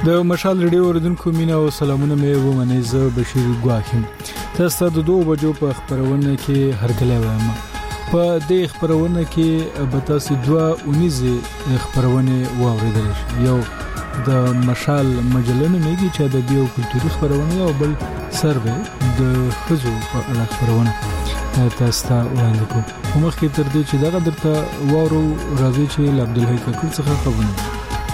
د مشال ریډیو اوریدونکو مینا او سلامونه مې ومنئ. زه بشیر ګواخیم. تاسو د 2 بجو په خبرونه کې هرکلی وایم. په دې خبرونه کې به تاسو 2 خبرونه واوریدل. یو د مشال مجله نومېږي چې د دیو کلتوري خبرونه او بل سروې د خزو په اړه خبرونه تاسو ته وړاندې کوم. مخکې تر دې چې دا درته وارو راځي چې عبدالحی کاکړ څخه خبرونه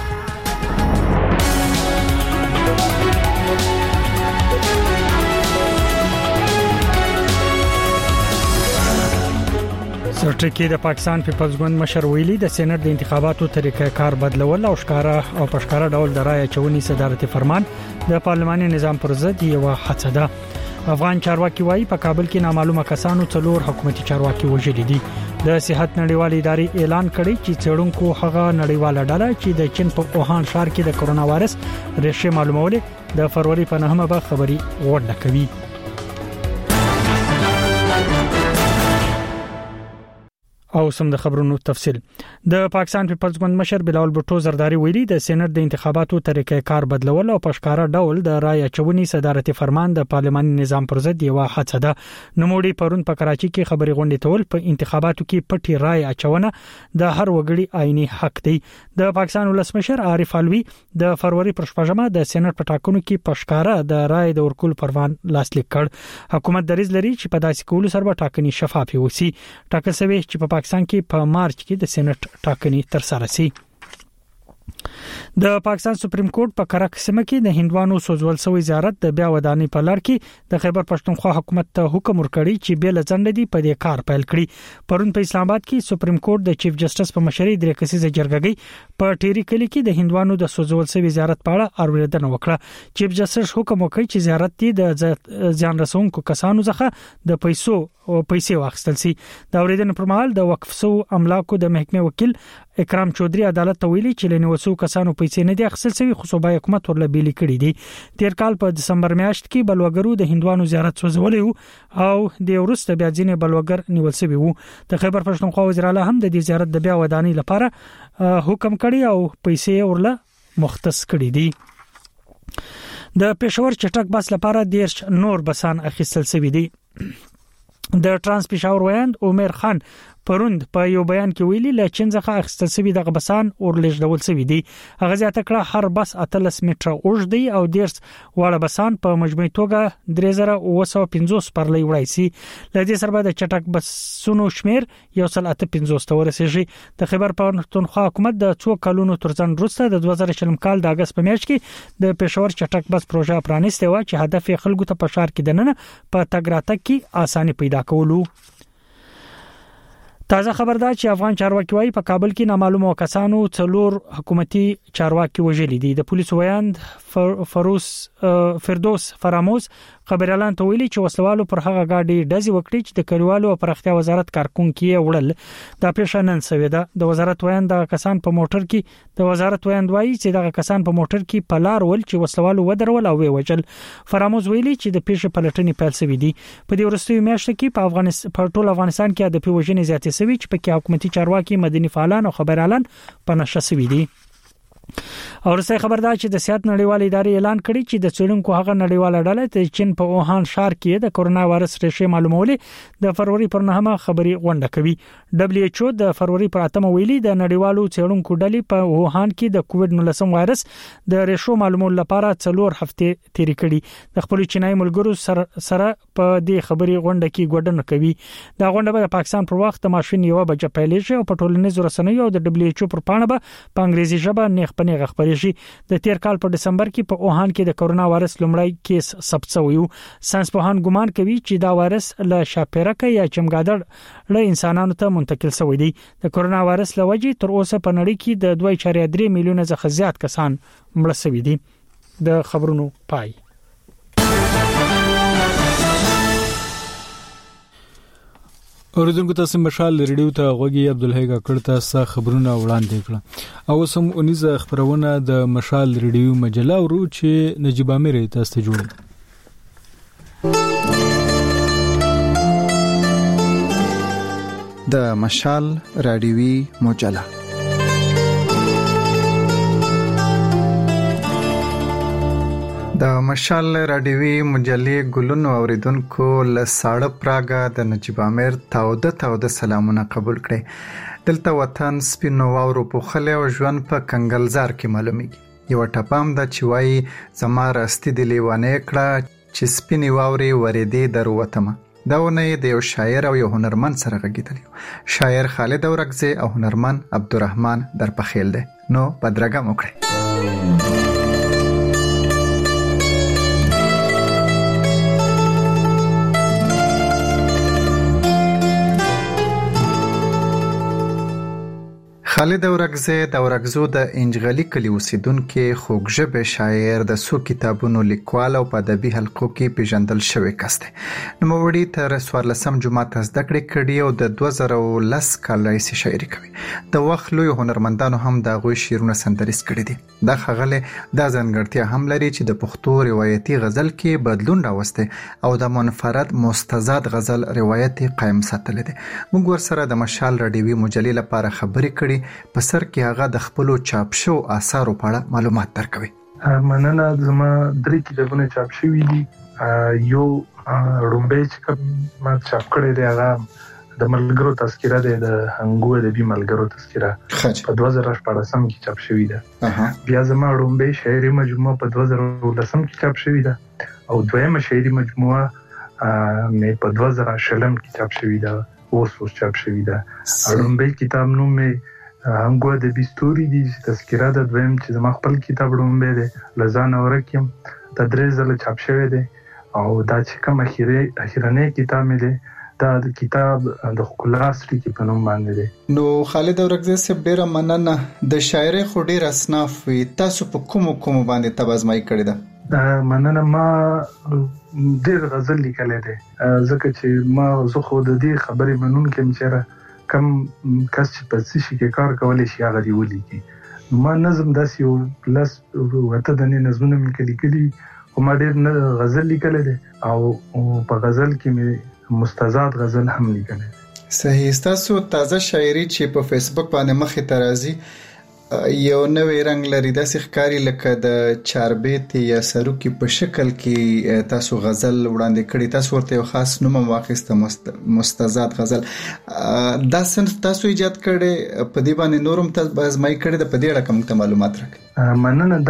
سرټکی د پاکستان پیپلز ګوند مشر ویلي د سېنات د انتخاباتو طریقې کار بدلول او پښکارا ډول د رای اچونې صدارتي فرمان د پارلماني نظام پر ضد یو هڅه ده. افغان چارواکي وايي په کابل کې نامعلومه کسانو 4 حکومتي چارواکي وژلي دي. د صحت نړیوالې ادارې اعلان کړی چې څېړونکو هغه نړیواله ډله چې د چین په اوهان ښار کې د کرونا وایرس ریښې معلومولې د فروری په 9مه به خبري ورډه کوي. او سم د خبرونو تفصیل. د پاکستان پیپلز ګوند مشر بلاول بوټو زرداری ویلي د سېنات د انتخاباتو طریقې کار بدلول او پښکارا ډول د رای اچونې صدارتي فرمان د پارلماني نظام پر ضد یو هڅه ده. نوموړي پرون په کراچي کې خبري غونډې تول په انتخاباتو کې پټي رای اچونه د هر وګړي آئینی حق دی. د پاکستان ولسمشر عارف علوی د فروری پر 15مه د سېنات په ټاکنو کې پښکارا د رای د ورکول پروان لاسلیک کړ. حکومت دریځ لري چې په داسې کولو سره به ټاکنې شفافه وسی. ټاکل شوی چې په پاکستان کې په مارچ کې د سېنات ټاکنې تر سره شي. د پاکستان سپریم کورټ په کرک سیمه کې د هندوانو سوزول شوی زیارت د بیا ودانۍ په لړ کې د خیبر پښتونخوا حکومت ته حکم ورکړی چې بیل ځنډ دی په دې کار پیل کړي. پرون په اسلام آباد کې سپریم کورټ د چیف جسټس په مشرۍ د کسیزه جرګې په ټيري کلی کې د هندوانو د سوزول شوی زیارت په اړه اوریدنه وکړه. چیف جسټس حکم وکړ چې زیارت د ځان رسونکو کسانو څخه د پیسې واخیستل شي. د اوریدنې پر مهال د وقف شو املاکو د محکمې وکیل اکرام چودري عدالت ته ویلي چې لنیوسو کسانو پیسې نه دي اخیستل شوی خو صوبای حکومت ورله بیل کړی دي. تیر کال په دسمبر میاشت کې بلوګرو د هندوانو زیارت سوزولې او د ورسته بیا ځینې بلوګر نیول شوی وو. د خیبر پښتونخوا وزیر اعلی هم د دې زیارت د بیا ودانۍ لپاره حکم کړی او پیسې ورله مختص کړی دي. د پېښور چټک بس لپاره 10 نور بسان اخیستل شوی دي. د ترانس پېښور ویاند عمر خان پروند په یو بیان کې ویلي ل چین څخه اخیستل شوی د بسان اورلېږ ډول شوی دي. هغه ځاته کړه هر بس 13 متره اوږد دی او 10 واړه بسان په مجموعي توګه 3950 پرلې وړای شي. لدې سره د چټک بسونو شمیر 155 ته ورسیږي. د خیبر پښتونخوا حکومت د 2 کلونو ترڅنګ وروسته د 2020 کال د اگست په میاشت کې د پېښور چټک بس پروژه پرانیسته و چې هدف یې خلکو ته په ښار کې دننه په تګ راتګ کې اساني پیدا کولو. تازه خبر ده چې افغان چارواکي وايي په کابل کې نامعلومه کسانو 4 حکومتي چارواکي وژلي دي. د پولیسو ویاند فردوس فراموس خبر اعلان ته ویلي چې وسلوالو پر هغه گاډي ډزې وکړي چې د کلیوالو او پرختیا وزارت کارکونکو یې وړل. دا پیښه نن شوې ده. د وزارت ویاند د کسان په موټر کې د وزارت ویاند وايي چې د کسان په موټر کې په لار ول چې وسلوالو ودرول او ویوجل. فراموس ویلي چې د پیښې پلټنې پیل شوې دي. په دې وروستیو میاشتو کې په ټول افغانستان کې د پیوژنې زیاتې شوي چې پکې حکومتي چارواکي مدني فعالان او خبر اعلان په نشه شوي دي. او رسې خبر ده چې د صحت نړیوالې ادارې اعلان کړی چې د څېړونکو هغه نړیواله ډله چې چین په اوهان ښار کې د کرونا وایرس ریښې معلومولې د فروری پر 9مه خبري غونډه کوي. WHO د فروری پر 8مه ویلي د نړیوالو څېړونکو ډلې په اوهان کې د کووډ-19 وایرس د ریښو معلومولو لپاره 4 هفته تیرې کړي. د خپل چینایي ملګرو سره په دې خبري غونډه کې ګډون کوي. دا غونډه به د پاکستان پر وخت ماشین 1 بجې پیلېږي او په ټولنیزو رسنیو او د WHO پر پاڼه به په انګریزي ژبه نیغ خبري شي. د تیر کال په دسمبر کې په اوهان کې د کرونا وایرس لومړی کیس ثبت شوی و. ساينس پوهان ګومان کوي چې دا وایرس له شاپیرکه یا چمګادړ له انسانانو ته منتقل شوی دی. د کرونا وایرس لوجې تر اوسه په نړۍ کې د 2.3 میلیونه څخه زیات کسان مړ شوي دي. د خبرونو پای. اوریدونکو تاسو مشال ریډیو ته غوږی عبدالحی کاکړ تاسو خبرونه وړاندې کړه. او سم 19 خبرونه د مشال ریډیو مجله ورو چې نجيب امیر تاسو ته جوړ. د مشال رادیوي مجله مشال رادیوي مجلې ګلونو اوریدونکو له ساړه پراګه د نجیب امیر تاوده سلامونه قبول کړئ. دلته وطن سپینو واورو پوښلی او ژوند په کنګلزار کې معلومیږي. یوه ټپه هم ده چې وایي زما راستي دې لیوانې کړه چې سپینې واورې ورېدې در ووتمه. دا ونه د یو شاعر او یو هنرمند سره غږېدلی. شاعر خالد اورکزی او هنرمند عبدالرحمن درپخیل دی. نو بدرګه مو کړئ. خالد اورکزی د اورکزو د انجغلي کلي اوسیدونکی خوږژبی شاعر د څو کتابونو لیکوال او په ادبي حلقو کې پیژندل شوی کس دی. نوموړي تر 14 جماعت زده کړې کړي او د 2010 کال راهیسې شاعري کوي. د وخت لوی هنرمندانو هم د هغوی شعرونه سندریز کړي دي. دا ښاغلی دا ځانګړتیا هم لري چې د پښتو روایتي غزل کې بدلون راوستی او د منفرد مستزاد غزل روایت قائم ساتلی دی. موږ ورسره د مشال رادیوي مجلې لپاره خبرې کړي. په سر کې هغه د خپلو چاپ شو آثارو په اړه معلومات درکوي. مننه. زما 3 کتابونه چاپ شوي دي. یو رومبی چې کوم ما چاپ کړی دی هغه د ملګرو تذکره دی، د هنګو ادبي ملګرو تذکره په 2014 کې چاپ شوی ده. بیا زما رومبی شاعري مجموعه په 2019 کې چاپ شوی ده او دویمه شاعري مجموعه مې په 2020 کې چاپ شوی ده. اوس چاپ شوی ده. رومبی کتاب نوم مې هنګو ادبي ستوري دي چې تذکره ده. دویم چې زما خپل کتاب رومبی دی لزان اورکیم د 3 ځله چاپ شوی دی او دا چې کوم اخیرنی کتاب مې دی دا د کتاب د ښکلا سړي په نوم باندې دی. نو خالد اورکزی صاحب ډیره مننه. د شاعرۍ خو ډیر اصناف وي، تاسو په کومو باندې تبازمایي کړې ده؟ مننه. ما ډیر غزل لیکلی دی ځکه چې ما زه خو د دې خبرې منونکی یم چې کم کس چې په څه شي کې کار کولی شي هغه دې ولیکي. نو ما نظم داسې یو لس ورته دنې نظمونه مې لیکلي خو ما ډېر غزل لیکلی دی او په غزل کې مې مستزاد غزل هم لیکلی دی. صحیح. ستاسو تازه شاعري چې په فیسبوک باندې مخې ته راځي یو نوې رنګ لري، داسې ښکاري لکه د چاربیت یا سروکي په شکل کې تاسو غزل وړاندې کړي. تاسو ورته یو خاص نوم واخیسته، مستزاد غزل. دا صنف تاسو ایجاد کړي، په دې باندې نورم تاسو ازمایي کړي د په دې اړه کوم معلومات راکړي؟ مننه.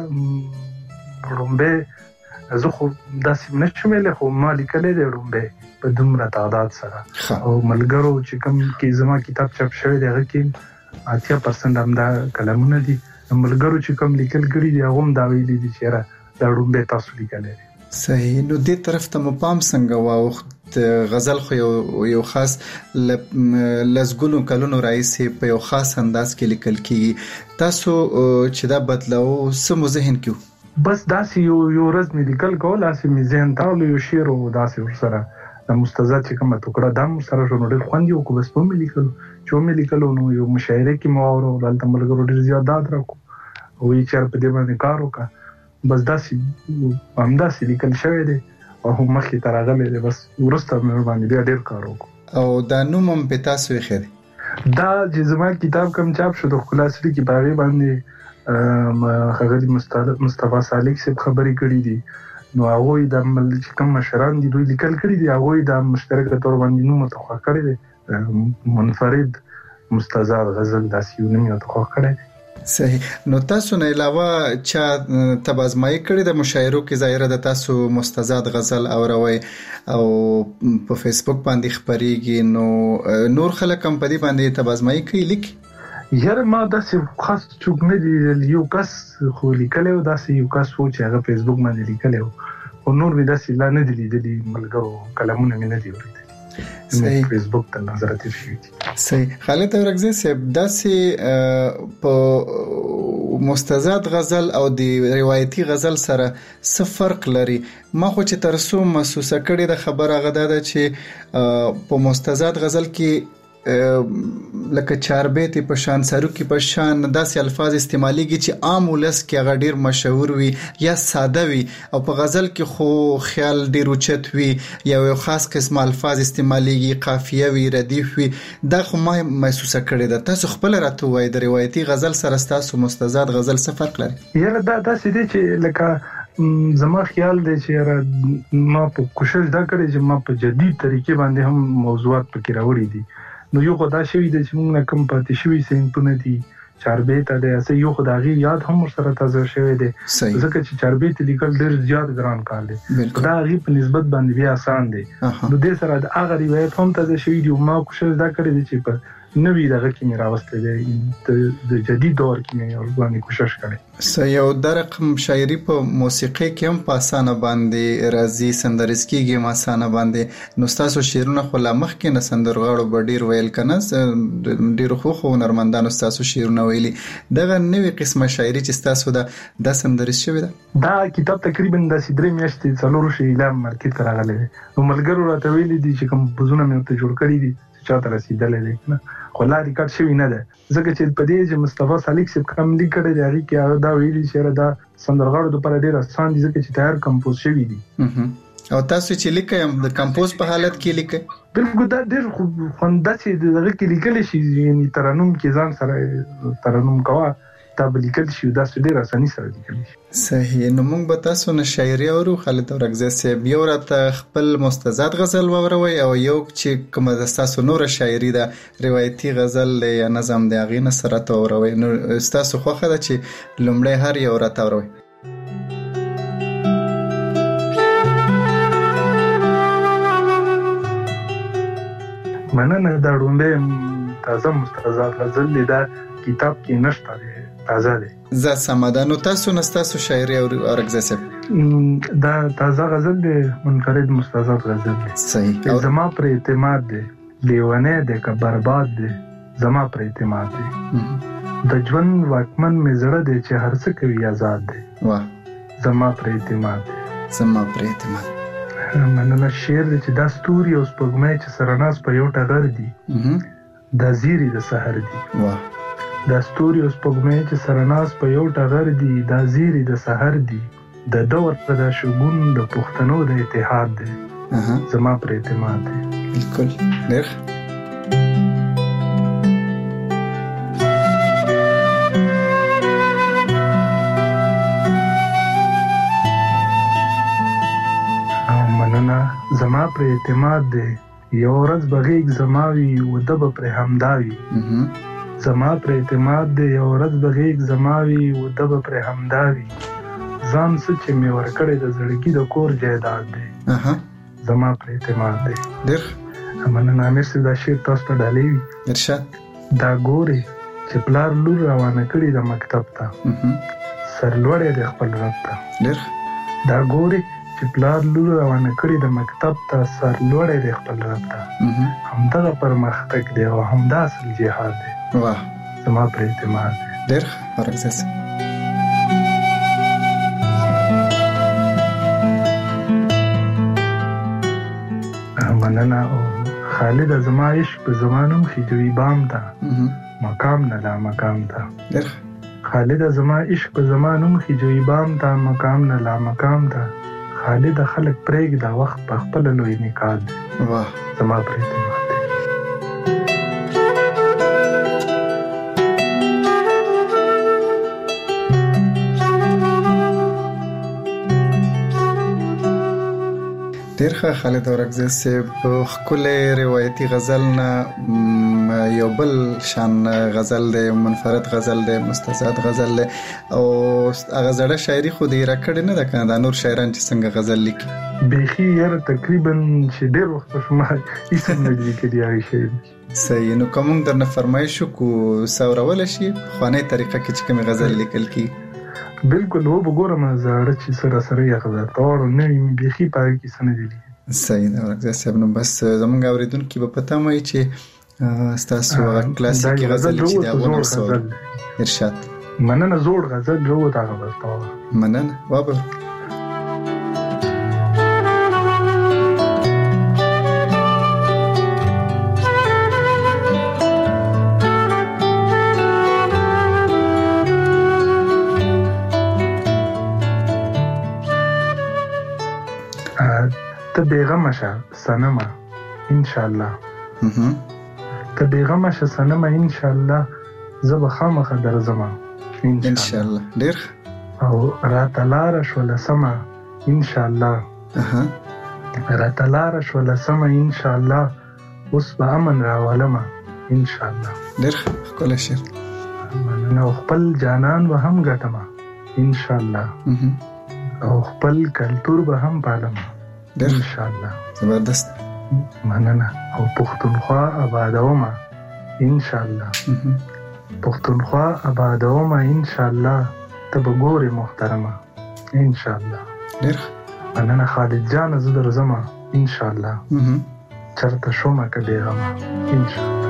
دا رومبی زه خو داسې نشم ویلی خو ما لیکلی دی رومبی په دومره تعداد سره او ملګرو چې کوم کې زما کتاب چاپ شوی دی هغه کې 80% هم دا کلمونه دي. ملګرو چې کوم لیکل کړي دي هغه هم دا ویلي دي چې دا رومبی تاسو لیکلی دی. صحیح. نو دې طرف ته مو پام څنګه واوښت؟ غزل خو یو خاص لزګونو کلونو راهیسې په یو خاص انداز کې لیکل کیږي. تاسو چې دا بدلو څه مو ذهن کې بس داسې یو ورځ مې لیکل کول، داسې مې ذهن ته راغلو یو شعر او داسې ورسره د مستزاد چې کومه ټوکړه دا هم سره شو نو ډېر خوند یې وکړو. بس په مې لیکلو چې مې لیکلو نو یو مشاعره کې مو واورو دلته ملګرو ډېر زیات راکړو او یې چېر په دې باندې کار وکړه. بس داسې همداسې لیکل شوی دی او مخکې ته راغلی دی. بس وروسته مې ورباندې بیا ډېر کار وکړو. او دا نوم هم په تاسو ایښی دی؟ دا چې زما کتاب کوم چاپ شو د ښکلا سړي کې په هغې باندې ښاغلي مصطفی سالک صاحب خبرې کړي دي. نو هغوی د چې کوم مشران دي دوی لیکل کړي دي، هغوی د مشترکه طور باندې نوم ورته خوښ کړی دی، منفرد مستزاد غزل داسې یو نوم یې ورته خوښ کړی دی. صحیح. نو تاسو نه علاوه چا تبازمایي کړي د مشاعرو کې ظاهره د تاسو مستزاد غزل اوروي او په فیسبوک باندې خبريږي، نو نور خلک هم په دې باندې تبازمایي کوي لیکي؟ یاره ما داسې خاص څوک نه دی، یو کس خو لیکلی و، داسې یو کس و چې هغه فیسبوک باندې لیکلی و، خو نور مې داسې لا نه دي لیدلي، ملګرو کلمونه مې نه دي اوریدلي. فیسبوک ته نظر تیر شوی دي. صحیح. خالد اورکزی صاحب داسې په مستزاد غزل او د روایتي غزل سره څه فرق لري؟ ما خو چې ترسو محسوسه کړې د خبره غدا ده چې په مستزاد غزل کې لکه چاربیت په شان سروکي په شان داسې الفاظ استعماليږي چې عام ولس کې هغه ډیر مشهور وي یا ساده وي، او په غزل کې خو خیال ډیر اوچت وي، یو خاص قسم الفاظ استعماليږي، قافیه وي، ردیف وي. دا خو ما محسوسه کړې ده. تاسو خپل راته وایي د روایتي غزل سره تاسو مستزاد غزل څه فرق لري؟ یاره دا داسې دی چې لکه زما خیال دی چې ما په کوشش دا کړی چې ما په جدید طریقې باندې هم موضوعات پکې راوړي دي نو یو خدای شوی دی چې موږ کوم پاتې شوی سینټونه دي چاربیته دی اسه یو خدای یاد هم سره تازه شوی دی ځکه چې چاربیته لیکل ډیر زیات ګران کار دی دا غي په نسبت باندې بیا آسان دی نو د سره د هغه روایت هم تازه شوی دی ما کوشش دا کړی دی چې په نوې دغه کې مې راوستل دي د جدید دور کې مې ورغونې کوشش کړې یو د رقم شاعري په موسیقي کې هم په اسانه باندې راځي سندرسکیږي ما اسانه باندې نو تاسو شعرونه خو لا مخکې نه سندرغاړو بډیر ویل کنه ډیر خو نرمندانو تاسو شعرونه ویلي دغه نوې قسمه شاعري چې تاسو د سندرس شوی دا کتاب تقریبا د 3 میاشتې څلور شي اعلان مارکیټ ته راغلی نو ملګرو راته ویلي دي چې کوم بزونه مې ته جوړ کړی دي چې چاته رسیدلې دي نه خو لا ریکارډ شوی نه ده ځکه چې په دې چې مصطفی صالح صاحب کوم لیک کړی دی هغه کې دا ویلي چې دا سندرغاړو لپاره ډیر آسان دي ځکه چې تیار کمپوز شوی دي او تاسو چې لیکم د کمپوز په حالت کې لیکه بالکل دا ډیر خوند چې دغه کې لیکل شي یعنی ترنم کې ځان سره ترنم کوا تاب لیکل شي دا ډیر اساني سره لیکل شي صحیح نو موږ به تاسو نه شاعري اورو خالد اورکزی صاحب یو راته خپل مستزاد غزل ووروي او یو چې کوم د تاسو نور شاعري ده روایتي غزل یا نظم دی هغه نه سره ته وروي نو تاسو خوخه ده چې لومړی هر یو راته وروي مننه دا ډومبه تازه مستزاد غزل دا کتاب کې نشته دی تازه دی زه سمادانو تاسو نستاسو شاعري اورکزی صاحب دا تازه غزل دی منفرد مستزاد غزل دی صحیح زما پر اعتماد دی لیوانه دی که برباد دی زما پر اعتماد دی د ژوند واکمن می زړه دی چې هر څه کوي آزاد دی واه زما پر اعتماد دی زما پر اعتماد مننه شعر دی چې دا ستوري او سپوږمۍ چې سرناس په یو ټغر دی دا زیری د سحر دی واه دا ستوري او سپوږمۍ چې سرناس په یو ټغر دی دا زیری د سحر دی د دور په دا شګون د پښتنو د اتحاد دی زما پر اعتماد دی بالکل ډېر مننه زما پر اعتماد دی یو ورځ بغیږ زماوي و دب پر همداوي زما پر اعتماد دی یو ورځ بغیږ زماوي و دب پر همداوي ځان څه چې مې ورکړی د زړګي د کور جایداد دی زما پر اعتماد دی ډېر مننه امیر صاحب دا شعر تاسو ته ډالۍ وي ارشاد دا ګورې چې پلار لور روانه کړي د مکتب ته سرلوړی دی خپل رب ته ډېر دا ګورې چې پلار لور روانه کړي د مکتب ته سرلوړی دی خپل رب ته همدغه پرمختګ دی او همدا اصل جهاد دی واه زما پر اعتماد دی ډېر اورکزی صاحب مننه او خالد زما عشق په زمانم خجوی بام ته مقام نه لا مقام ته ډېر خالد زما عشق په زمانم خجوی بام ته مقام نه لا مقام ته خالد خلق پرېګ دا وخت په خپل لوی نکاح دی واه زما پر اعتماد ډېر ښه خالد اورکزی صاحب ښکلی روایتي غزل نه یو بل شان غزل دی منفرد غزل دی مستزاد غزل دی او هغه زړه شاعري خو دې را کړې نه ده که نه دا نور شاعران چې څنګه غزل لیکي بیخي یاره تقریبا چې ډېر وخت په شما هېڅ نه دي لیکلي هغې شعر صحیح نو که موږ درنه فرمایش وکړو څه اورولی شي پخوانۍ طریقه کې چې کومې غزل لیکل کېږي بالکل و بګورم زړه چې سره سره یې غزل تور نه وي بیخي په هغې کې څه نه دي صحیح ده اورکزی صاحب نو بس زموږ اورېدونکي به په تمه وي چې ستاسو هغه کلاسیکي غزل چې د هغو نه ورسول ارشاد مننه زوړ غزل جو وت هغه بس تور مننه وابه ته بیغمه شه سنمه انشاءالله ته بیغمه شه سنمه انشاءالله زه به خامخا درځمه انشاءالله ډېر او راتلار شول سما ان شاء الله راتلار شول سما ان شاء الله اوس به امن راولم ان شاء الله. ډېر ښکلی شعر. مننه. خپل جانان به هم ګټم ان شاء الله او خپل کلتور به هم پالم ان شاء الله. زبردست. مننه. او پښتونخوا آبادوم ان شاء الله. پښتونخوا آبادوم ان شاء الله. ته به ګورې محترمه ان شاء الله. ډېر مننه. خالد جان زه درځم ان شاء الله. چرته شومه که بېغمه ان شاء الله.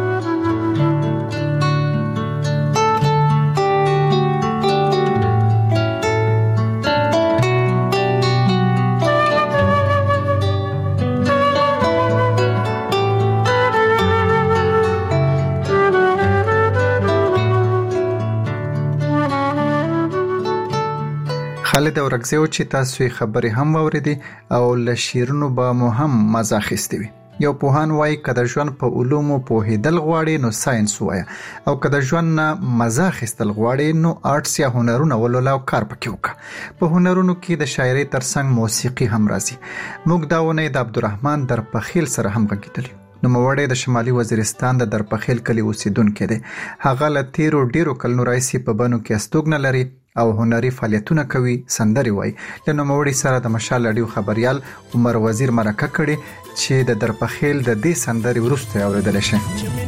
خالد اورکزیو چې تاسو یې خبرې هم واوریدي او له شیرونو به مو هم مزه اخیستې وي. یو پوهان وایي که د ژوند په علومو پوهېدل غواړې نو ساینس ووایه، او که د ژوند نه مزه اخیستل غواړې نو آرټس یا هنرونه ولوله او کار پکې وکړه. په هنرونو کې د شاعرۍ ترڅنګ موسیقي هم راځي. موږ دا اونۍ د عبدالرحمن درپخیل سره هم غږېدلي. نوموړی د شمالي وزیرستان د درپخیل کلي اوسیدونکی دی. هغه له تیرو ډیرو کلونو راهیسې په بنو کې استوګنه لري او هنري فعالیتونه کوي، سندرې وایي. له نوموړي سره د مشال راډیو خبریال عمر وزیر مرکه کړې چې د درپخیل د دې سندرې وروسته اورېدلی شئ.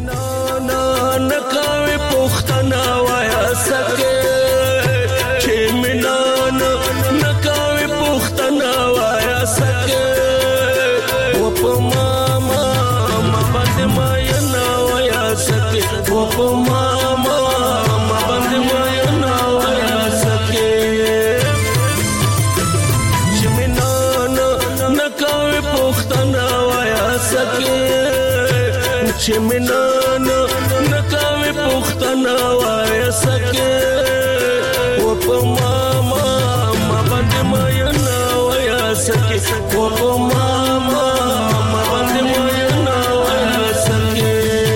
چې منان نکاوي پښتنه وای سکه و په ماما ما باندې مې نه وای سکه و په ماما ما باندې مې نه وای سکه.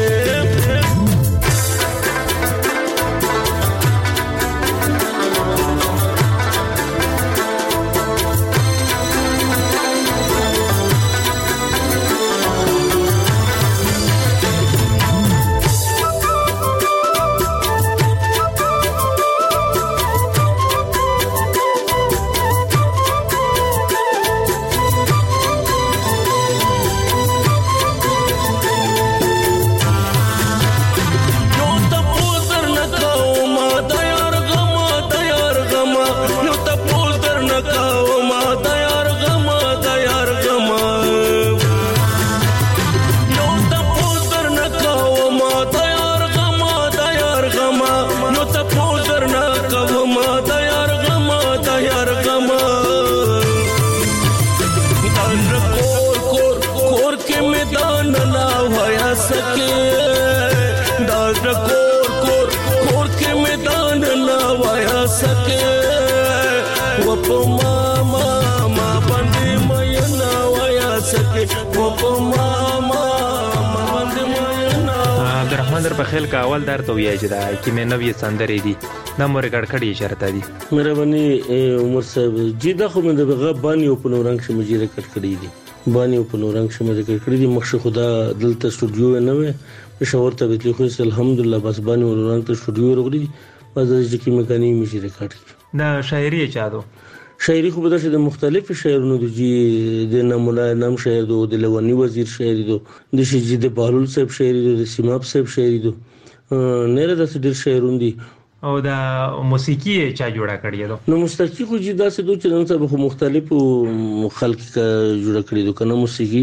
درپخیل کا اول در تو یې جدا کی مې نوې سندرې دي د مور ګړ کړي شرط دي. مهرباني عمر صاحب جی دا خو مې د غبانی او پنورنګ شمه جی ریکارډ کړی دي. بانی او پنورنګ شمه ریکارډ کړی دي. مخ خدا دلته سټوډیو نه وې پېښور ته وتلی خو الحمدلله بس بانی او پنورنګ ته سټوډیو ورغلی بس د کی مکانی مې جی ریکارډ د شاعري چا دو شاعري خو به د مختلف شاعرونو د جی د نمولا نام شاعر دو د لونی وزیر شاعري دو د شجید بهلول صاحب شاعري دو د سیماب صاحب شاعري دو نه د ډیر شاعرون دي. او د موسیقي چا جوړه کړی دو؟ نو موسیقي خو جی داسې دو چې نن سبا خو مختلفو خلک کا جوړه کړی دو کنه. موسیقي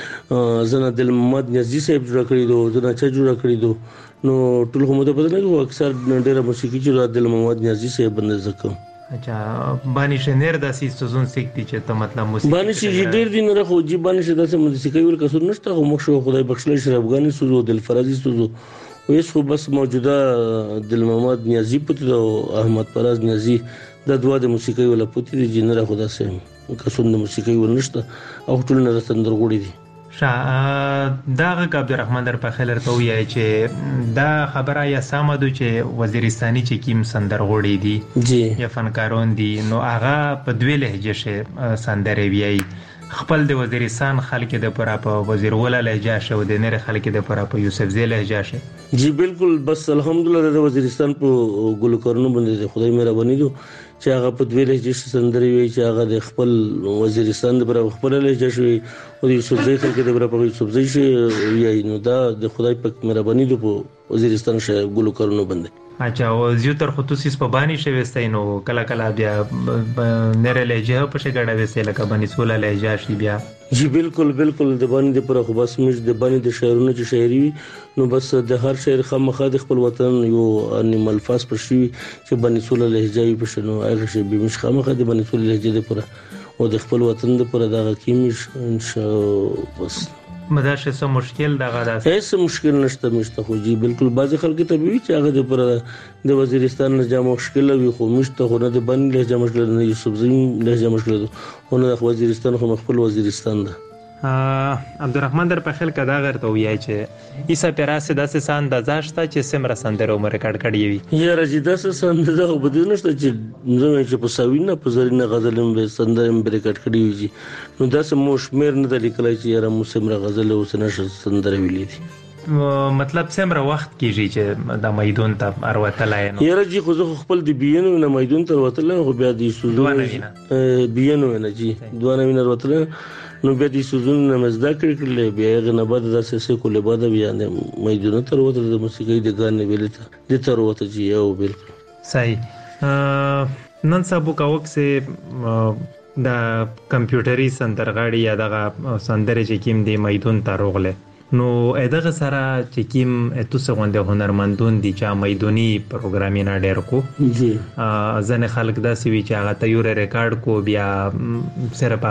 زنه دل محمد نیازی صاحب جوړه کړی دو، زنه چا جوړه کړی دو. نو ټول هم د بدل نه اکثر ډیره موسیقي چې دل محمد نیازی صاحب باندې زکه. اچھا باندې شنیر داسې سوزون سکتی چې ته مطلب موسیقي باندې چې ډیر دین راخو جی باندې داسې موسیقي ول کسر نشته. خو مخ شو خدای بخښلې شرابګانی سوزو دل فرازي سوزو ویس خو بس موجوده دل محمد نیازی پتی او احمد فراز نیازی د دوه د موسیقي ول پتی دي جنره خدا سه کسر د موسیقي ول نشته او ټول نه سندرغوړي دي. دا عبدالرحمن در پخیلر ته وایي چې دا خبره یا سمه ده چې وزیرستاني چې کیم سندرغوړي دي یا فنکارون دي نو هغه په دوه لهجه شه سندرې ویایي خپل د وزیرستان خلک د پره په وزیر ولا لهجه شه او د نره خلک د پره په یوسفزی لهجه شه جی بالکل بس الحمدلله د وزیرستان په ګلوکارونو باندې خدای مهرباني دو چې هغه په دوه لهجه سندرې وی چې هغه د خپل وزیرستان د پره خپل لهجه شوی او د یوسفزی خلک د پره په یوسفزی شه وی نو دا د خدای په مهرباني دو په وزیرستان شه ګلوکارونو باندې اچھا او زیاتره خصوصي په باندې شوي نو کله کله بیا نره لهجه په شګړه وسه لکه باندې سوله لهجه شي بیا جی بالکل د باندې پر خو بس مش د باندې د شعرونو چې شاعري نو بس د هر شعر خامخا د خپل وطن یو انیم الفاظ پر شي چې باندې سوله لهجه په شنو هغه شی به مش خامخا د باندې سوله لهجه د پر او د خپل وطن د پر دغه کیمش ان شاء بس مداشه سم مشکل دغه ده هیڅ مشکل نشته خو جی بالکل بعض خلک ته وی چې هغه د پر د وزیرستان نه مشکل وي خو مشته خو نه د باندې لهجه مشکل نه یوسفزی لهجه مشکل خو نه د وزیرستان خو خپل وزیرستان ده عبدالرحمن در پخیل کدا غیر ته ویای چې ایسا پیراسه داسې سان د ځاشته چې سمره سندره عمر ریکارډ کړی وي یا راځي داسې سندره خو بده نشته چې زموږ چې په ساوینه په زرینه غزل به سندره ریکارډ کړی وي نو داسې مو شمیر نه د لیکلای چې یاره مو سمره غزل او سنشه سندره ویلې دي مطلب سمره وخت کیږي چې د میدان ته اروتلای نو یاره جی خو زه خپل د بیانو نه میدان ته وتل خو بیا د سوزو بیانو نه جی دوه نه وتل نو بیا د سوزون نه مزدا کړل بیا غ نه بعد د سسه کوله بعد بیا نه میدان تر وته د موسیقي د غانې ویلته د تر وته جی او بالکل صحیح نن سبا کوک سه د کمپیوټري سندرغاړي یا د سندره چې کیم دی میدان ته روغله نو ادغه سره چې کیم اتوسه غونډه هنرمندون دي چې میدونی پروګرامینګ اډر کو جی ځنه خلک دا سوي چې هغه تیور ریکارډ کو بیا صرف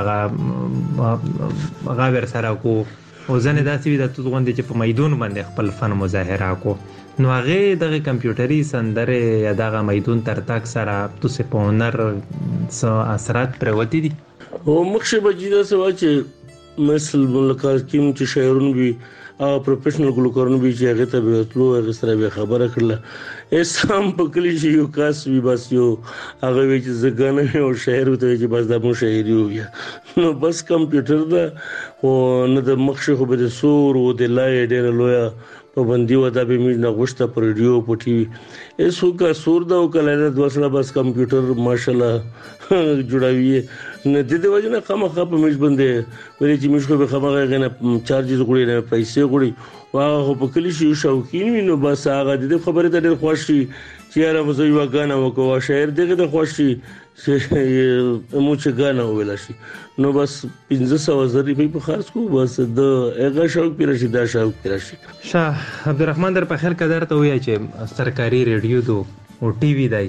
هغه ور سره کو او ځنه دا سوي د تو غونډه چې په میدون باندې خپل فن مظاهره کو نو هغه د کمپیوټري سندره یا د میدون تر تک سره توسه په هنر سو اثرات پروتی دي او مخشه بجیدا سوا چې مثل ملکات کیم چې شاعرون وي او پروفیشنل ګلوکارون وي چې هغه ته به تلو هغه سره به خبره کړله اسام په کلی شي یو کاس وی بس یو هغه وی چې زګانه او شاعر ته چې بس د مو شاعري وي نو بس کمپیوټر دا او نه د مخشه خو به سور او د لای ډیر لویا پابندي ودا به موږ نه غوښته پر ریډیو پټي ایسو کا سور دا او کله د وسله بس کمپیوټر ماشاءالله جوړاوي نه د دې وجه نه خامخا په موږ باندې ولې چې موږ خو به خامخا غنه چارجز غوړي نه پیسې غوړي واغه په کلی شي شوقین نو بس هغه د خبره ته ډېر خوشي چې را مزه یو غانا وکوا شاعر دغه د خوشي چې مو چې غانا ویل شي نو بس 1500 زری په خرڅ کو بس د هغه شوق پر شي دا شوق پر شي شاه عبدالرحمن در په خیر قدر ته وایي چې سرکاري ریډیو دو او ټي وي دای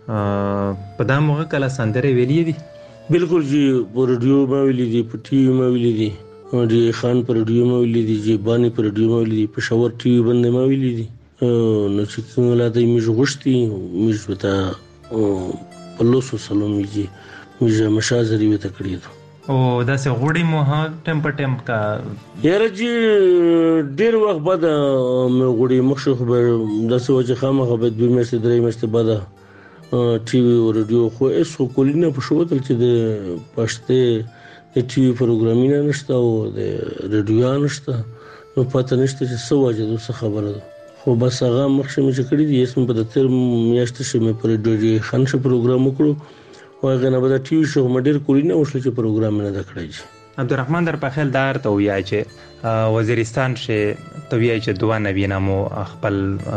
په دامه کله سندره ویلې دي بالکل جی په ریډیو ما ویلې دي په ټي وي ما ویلې دي او د خان پر ریډیو ما ویلې دي جی بانی پر ریډیو ما ویلې دي په شاور ټي وي باندې ما ویلې دي نو چې کومه لا دای میږ غشتي میږ وتا په لوسو سلامي جی میږ مشازري وته کړی او دا سه غوړی مو ها ټمپ کا یاره جی ډیر وخت بعد مې غوړی مخشخ به د څه وجه خامخه به 2 میاشتې 3 میاشتې بعد ټي وي او ریډیو خو اس کولینه په شو تل چې د پښته د ټي وي پروګرامینګ نشته او د ریډیو نشته نو پته نشته چې څه وجه د څه خبره ده خو بس هغه مخشه مې کړی دی اسم په تر میاشتې شمه پر ریډیو خان شه پروګرام وکړو واغه نه بده ټي وي شو مډیر کولینه اوسل چې پروګرام نه دا کړی عبدالرحمن در پخیل دار ته ویای چې وزیرستان شه ته ویای چې دوه نوینه مو خپل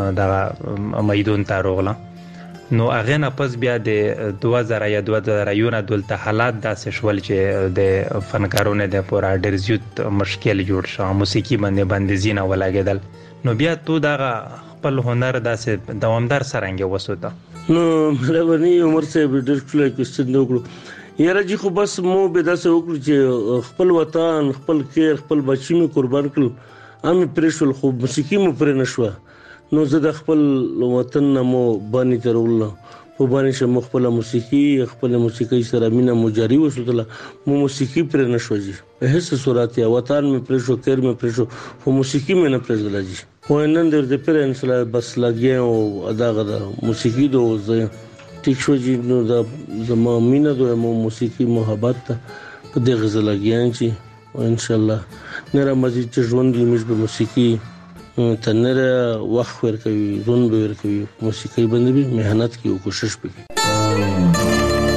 د میدان ته روغله نو هغه نه پس بیا د 2000 یا 2001 دلته حالات داسې شول چې د فنکارونو د پورا ډیر زیات مشکل جوړ شو موسیقي باندې زینه ولاګیدل نو بیا تو دا خپل هنر داسې دوامدار سرنګ وسوته نو ملګری عمر صاحب ډېر کله کوشش وکړو یاره جی خو بس مو به داسې وکړو چې خپل وطن خپل خیر خپل بچی مې قربان کړ امي پرېښول خو موسیقي مو پرې نشوه نو زه د خپل وطن نه مو باندې ترول په باندې چې مخبل موسیقي خپل موسیقي سره مینا مجاری وسوتله مو موسیقي پر نشوځي په هیڅ صورت یا وطن مې پر شو کېر مې پر شو خو موسیقي مې نه پر دلږي خو نن د پیرنټس لا بس لګي او ادا غدا موسیقي دوه ټیک شو جی نو د زما مینا دوه مو موسیقي محبت په دې غزل لګیان چی او ان شاء الله نره مزید چې ژوند لمش به موسیقي تنره وخت ورکوي ژوند به ورکوي موسیقي باندې مهنت کوي کوشش وکړي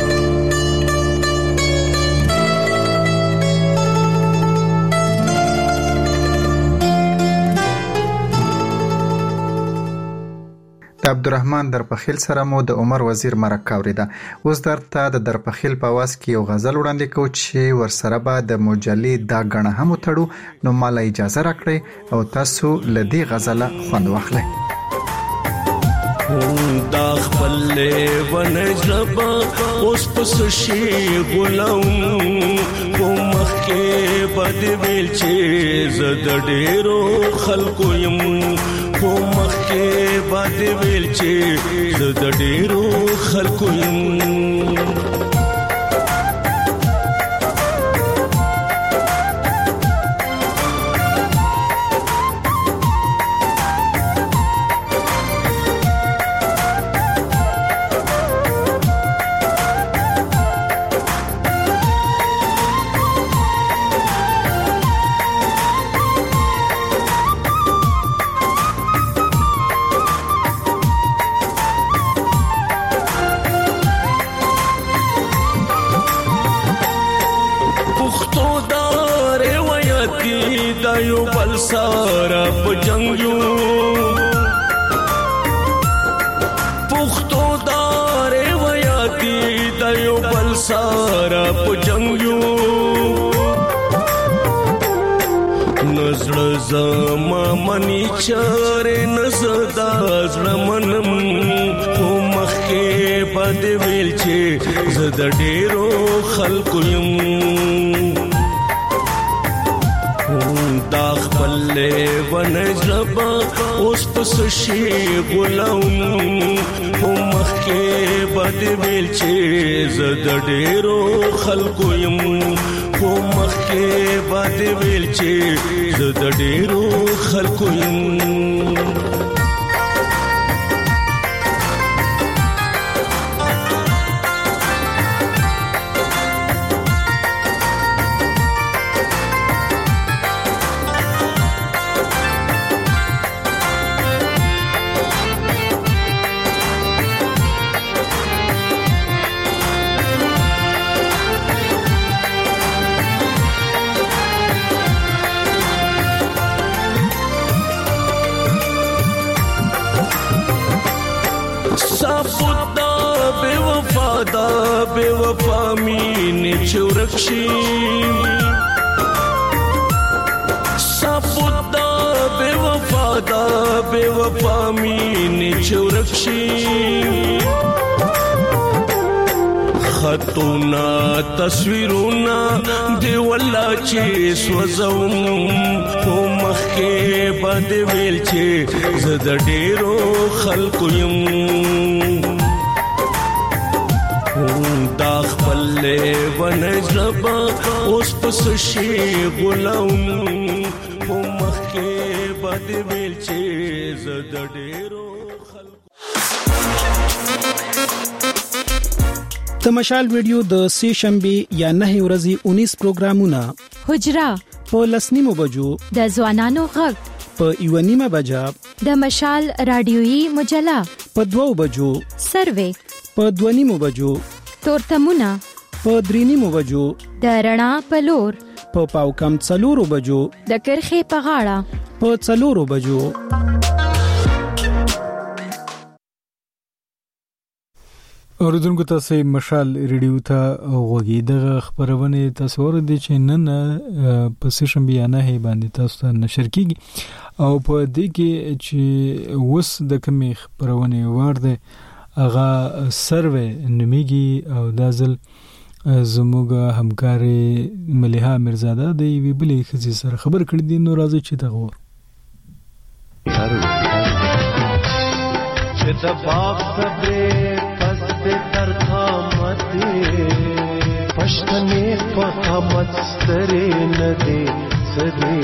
عبدالرحمن درپخیل سره مو د عمر وزیر مرکه اوریده. اوس درته د درپخیل په واس کې یو غزل وړاندې کوم چې ورسره به د مجلې دا غنه هم تړو نو مال اجازه راکړئ او تاسو لدی غزله خوند واخلئ. دا خپل ونجبا اوس پس شي غلام کومخ کې بد ویل چې زد ډېرو خلکو يم کومخ کې بد ویل چې زد ډېرو خلکو يم یو بل سارا په جنگیو پختو دار ویاتی د یو بل سارا په جنگیو نظر زما منی چر نزدا زړمنم او مخه بد ویل چې زد ډېرو خلکو يم دا خپل ونجبا اوس پس شي غلام کومخ کې بد ویل چې زد ډېرو خلکو يم کومخ کې بد ویل چې زد ډېرو خلکو يم بے وفا مین چورکشی سپوتا بے وفا دا بے وفا مین چورکشی خطونا تصویرونا دی والله چې سوزوم او مخکې بد ویل چې زد ډېرو خلکو يم دا خپل ونجبا اوس پس شي غلام کومخ کې بد ویل چې زد ډېرو تماشال ویډیو د سه شنبه یا 9 ورځې 19 پروګرامونه حجرا په لسنیمو بجو د ځوانانو غږ په یونیمه بجا د مشال رادیويي مجله په 2 بجو سروې په 2 بجو تورتمونه په 3 بجو د رڼا په لور په پاوکم 4 بجو د کرخې په غاړه په 4 بجو اوریدونکو تاسو مشال ریډیو ته غوږی دغه خبرونه تاسو ورته چې نن په سشنبه یا نه باندې تاسو ته نشر کیږي او په دې کې چې وس د کمی خبرونه ورده اغه سروې نمیږي او دازل زموږه همکاري مليحه مرزاده د وی بلې خزي سره خبر کړی دي نو راځي چې تغور چې د باغ صدرې پس سر خامته پښتنې په خامت سترې نه دي سدي.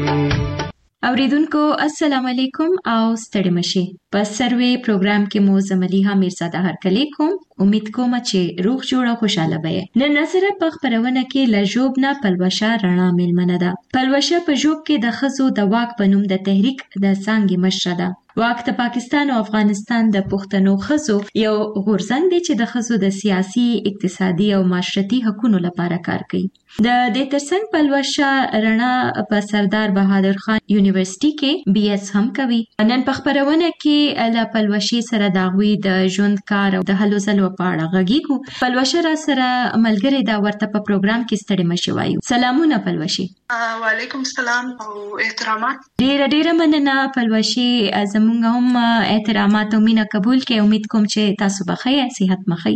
اوریدونکو السلام علیکم او ستړي مشي. په سروي پروګرام کې مو زملیها میرزاده هرکلی کوم. امید کوم چې روغ جوړ او خوشاله به. نن نظر په خبرونه کې لجوب نه پلوشه رڼا ملمنه ده. پلوشه په جوب کې د خزو د واک بنوم د تحریک د څانګې مشره ده. واک د پاکستان او افغانستان د پښتنو خزو یو غورځنګ دی چې د خزو د سیاسي، اقتصادي او معاشرتي حقوقو لپاره کار کوي. د دې ترڅنګ پلوشه رڼا په سردار بهادر خان یونیورسيټي کې BS هم کوي. نن په خبرونه کې له پلوشي سره د غوي د ژوند کار او د هلو ځلو په اړه غږیږو. پلوشه را سره ملګری دا ورته په پروګرام کې ستړي مشي وایو. سلامونه پلوشي. وعلیکم السلام او احترامات. ډیره مننه پلوشي. زمونږ هم احترامات او مینه قبول کې. امید کوم چې تاسو بخیر صحت مخی.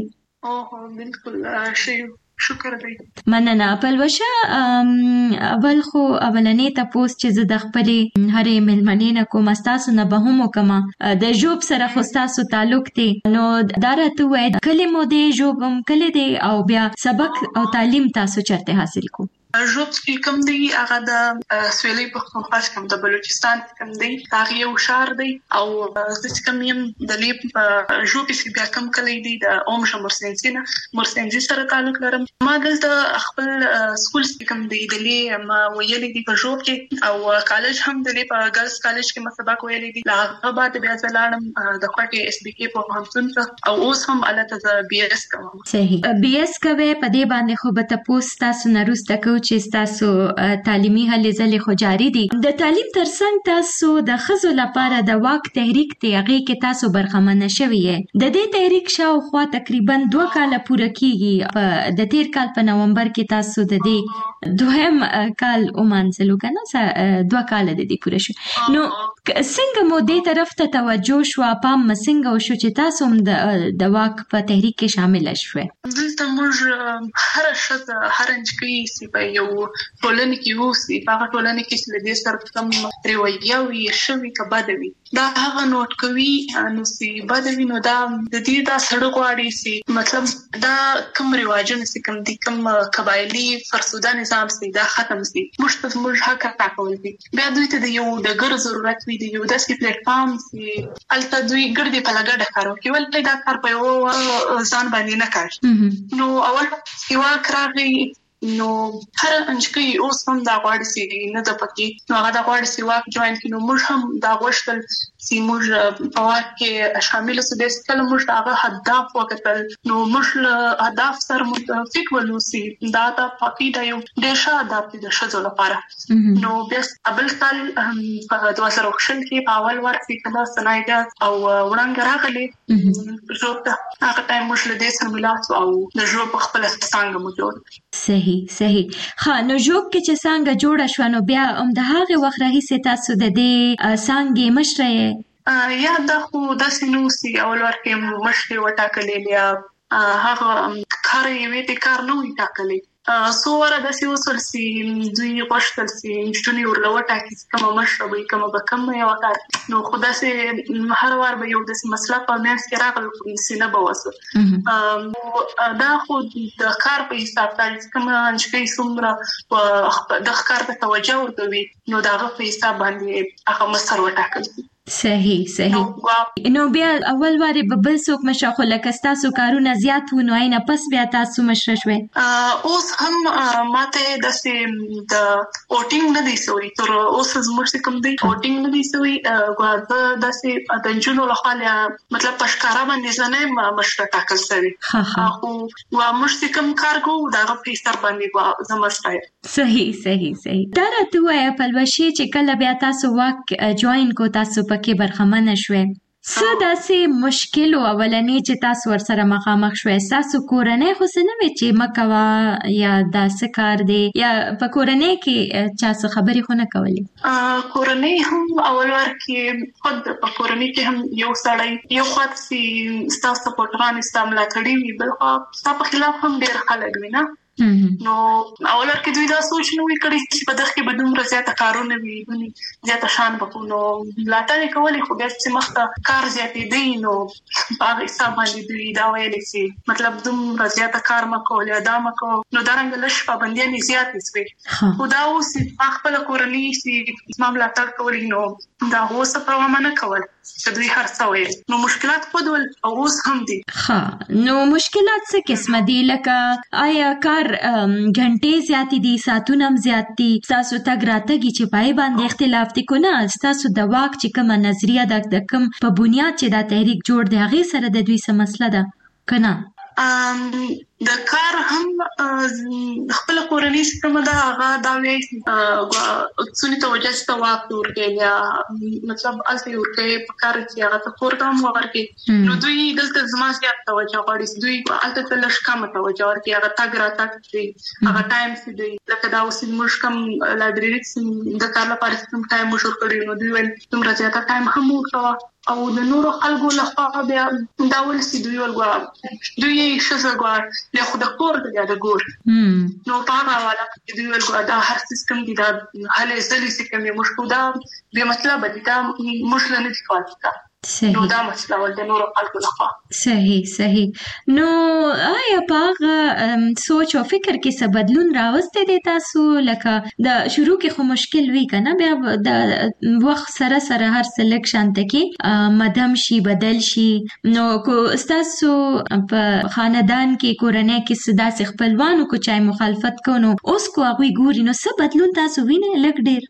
بالکل شکر دی. مننه پلوشه. اول خو اولنې تاسو چې زه د خپلې هرې ملمنې نه کوم تاسو نه به هم وکما د جوب سره خو تاسو تعلق دی نو دا راته وای کله مو د جوبم کله دی او بیا سبق او تعلیم تاسو چرته حاصل کو؟ جوب کوم دی هغه د سویلي پښتونخوا کوم د بلوچستان کوم دی هغه یو شهر دی او د کوم يم د لیب جوب کې بیا کوم کلی دی د اوم مرسنجي سره تعلق لرم. ما دلته خپل سکول کوم دی د لی ما ویلې دی په جوب کې او کالج هم د لی په ګرلز کالج کې ما سبق ویلې دی. هغه بعد بیا ځلانم د کوټې SBK په همتون او اوس هم الته د BS کوم. صحیح. BS کوي په دې باندې خو به تاسو تاسو نروسته کو چې تاسو تعلیمي هلې ځلې خو جاری دي. د تعلیم ترڅنګ تاسو د خزو لپاره د واک تحریک ته هغه کې تاسو برخمنه شوی یې. د دې تحریک شاوخوا تقریبا 2 کال پوره کیږي. د تیر کال په نومبر کې تاسو د دې دوهم کال ومانځلو کنه 2 کال د دې پوره شو. نو څنګه مو دې طرف ته توجه شو پام مسنګ او شو چې تاسو هم د واک په تحریک کې شامل شوه؟ دلته موږ هر شته هر انچکی سی په یو ټولنه کې وسی په ټولنه کې چې دې سره کوم رویه وي شوی کبدوي دا هغه نوٹ کوي نو سی بدوي نو دا د دې دا سړک واړي سي مطلب دا کوم رواجونه سي کوم دي کوم قبایلی فرسوده نظام سي دا ختم سي موږ حق راکول دي بیا دوی ته یو د ګر ضرورت وي دی یو داسې پلیټ فارم سي الته دوی ګرځي په لګړه کارو کې ولې دا کار په یو ځان باندې نه کوي نو اول یو کراغي نو هر انچکی اوس هم دا غواړي سي نه د پکی نو هغه دا غواړي سي واک جوائن کینو موږ هم دا غوښتل سي موږ په واک کې شامل سو د کله موږ هغه هدف وکړل نو موږ هدف سره متفق ولو سي دا د پکی دا یو د شاده د شذو لپاره نو بیا قبل کال په 2000 کې په اول ورته کله سنایدا او وړاندې راغلي جوړ هغه ټایم موږ له دې سره ملاقات او د جوړ په خپل څنګه مو جوړ صحیح ها نو جوب کې چې څنګه جوړه شو نو بیا د هغه وخت راهیسه تاسو د دې څنګه مشره یا دا خو د سینوسی اول ورکه مشره وټاکلې یا هغه کار یې دې کار نه وي ټاکلې سو ور د سی وصل سي دوی غوښتل سي انجنیر ورلوټه کې کوم مشربې کوم به کوم یو کار نو خدا سي هر وار به یو د مسله په مېنس کې راغل سینه به وسه دا خو د کار په حساب تاسو کوم انشکې څومره د کار په توجه ورکوي نو دا په حساب باندې هغه مسر وټاکل صحیح نو بیا اول واره ببل څوک مشه خو لکه تاسو کارونه زیات ونه نه پس بیا تاسو مشره شوي اوس هم ماته د ووټینګ نه دی سوی تر اوس زموږ کوم دی ووټینګ نه دی سوی غواړم د جنونو له خاله مطلب پښکارا باندې ځنه مشره ټاکل سوی خو موږ کوم کار کوو دا په ستر باندې زموږ صحیح دا راته وای په لوشي چې کله بیا تاسو واک جوائن کو تاسو پکې برخمنه شوه څه داسې مشکل اولنې چې تاسو ورسره مخامخ شوه تاسو کورنۍ خو څه نه چې مکوا یا داسې کار دی یا په کورنۍ کې چا څه خبرې خو نه کولې کورنۍ هم اول ورکه خود په کورنۍ کې هم یو سړی یو خاص تاسو سپورټران استعمال کړی وي بل خو تاسو په خلاف هم ډېر خلک وینا نو اولر کې دوی دا سوچ نو کړی چې په دغه کې به دومره زیاته کارونه وي زیاته شان وکړو نو لاته کولې خو بیا چې مخته کار زیاتې دی نو هغه حساب باندې دوی دا ویل چې مطلب دومره زیاته کار مکول یا دا مکو نو درنګ لښ پابندیاں زیاتې سوي خو دا اوس خپل کورنۍ سي معاملې تر کولې نو دا اوس په ومنه کول چې دوی هر څه وي نو مشکلات خودول اوس هم دي نو مشکلات څه قسم دي لکه آیا کار غنټې زیات دي ساتونه هم زیات دي تاسو تګ راتګي چې پای باندې اختلاف دي کو نه تاسو د واک چې کومه نظریه د کوم په بنیاد چې دا تحریک جوړ دی هغه سره د دوی څه مسله ده کنه د کار هم خپل کورنۍ سیستم دا هغه دا وی څونی توجه ست واک ورکې یا مطلب اصلي ورکې په کار کې هغه ته کورته مو ورکې نو دوی دلته زما زیات توجه غواړي دوی البته تلش کم توجه ورکې هغه تاګ راتګ چې هغه ټایم سي دوی لکه دا اوس موږ کوم لایبرری د کار لپاره کوم ټایم مشور کړی نو دوی ول تم راځه ټایم هم وکړه او د نورو خلکو لخوا بیا دا ولسی دوی ولګوا دوی شزګوا له خود کور د ګور نو پاغه والا دوی ولګوا دا هر سیستم دی دا هله زلی سیستم مشکو دا به مطلب دی دا مشکل نه دی کوي نو دا مسله ول د نورو خلکو لخوا صحیح نو آیا پاغه سوچ او فکر کې څه بدلون راوسته دي تاسو لکه د شروع کې خو مشکل وی کنه بیا د وخت سره سره هر سلیکشن ته کې مدام شي بدل شي نو کو تاسو په خاندان کې کورنۍ کې صدا خپلوانو کو چای مخالفت کوو اوس کو هغه ګوري نو څه بدلون تاسو وینئ لکه ډیر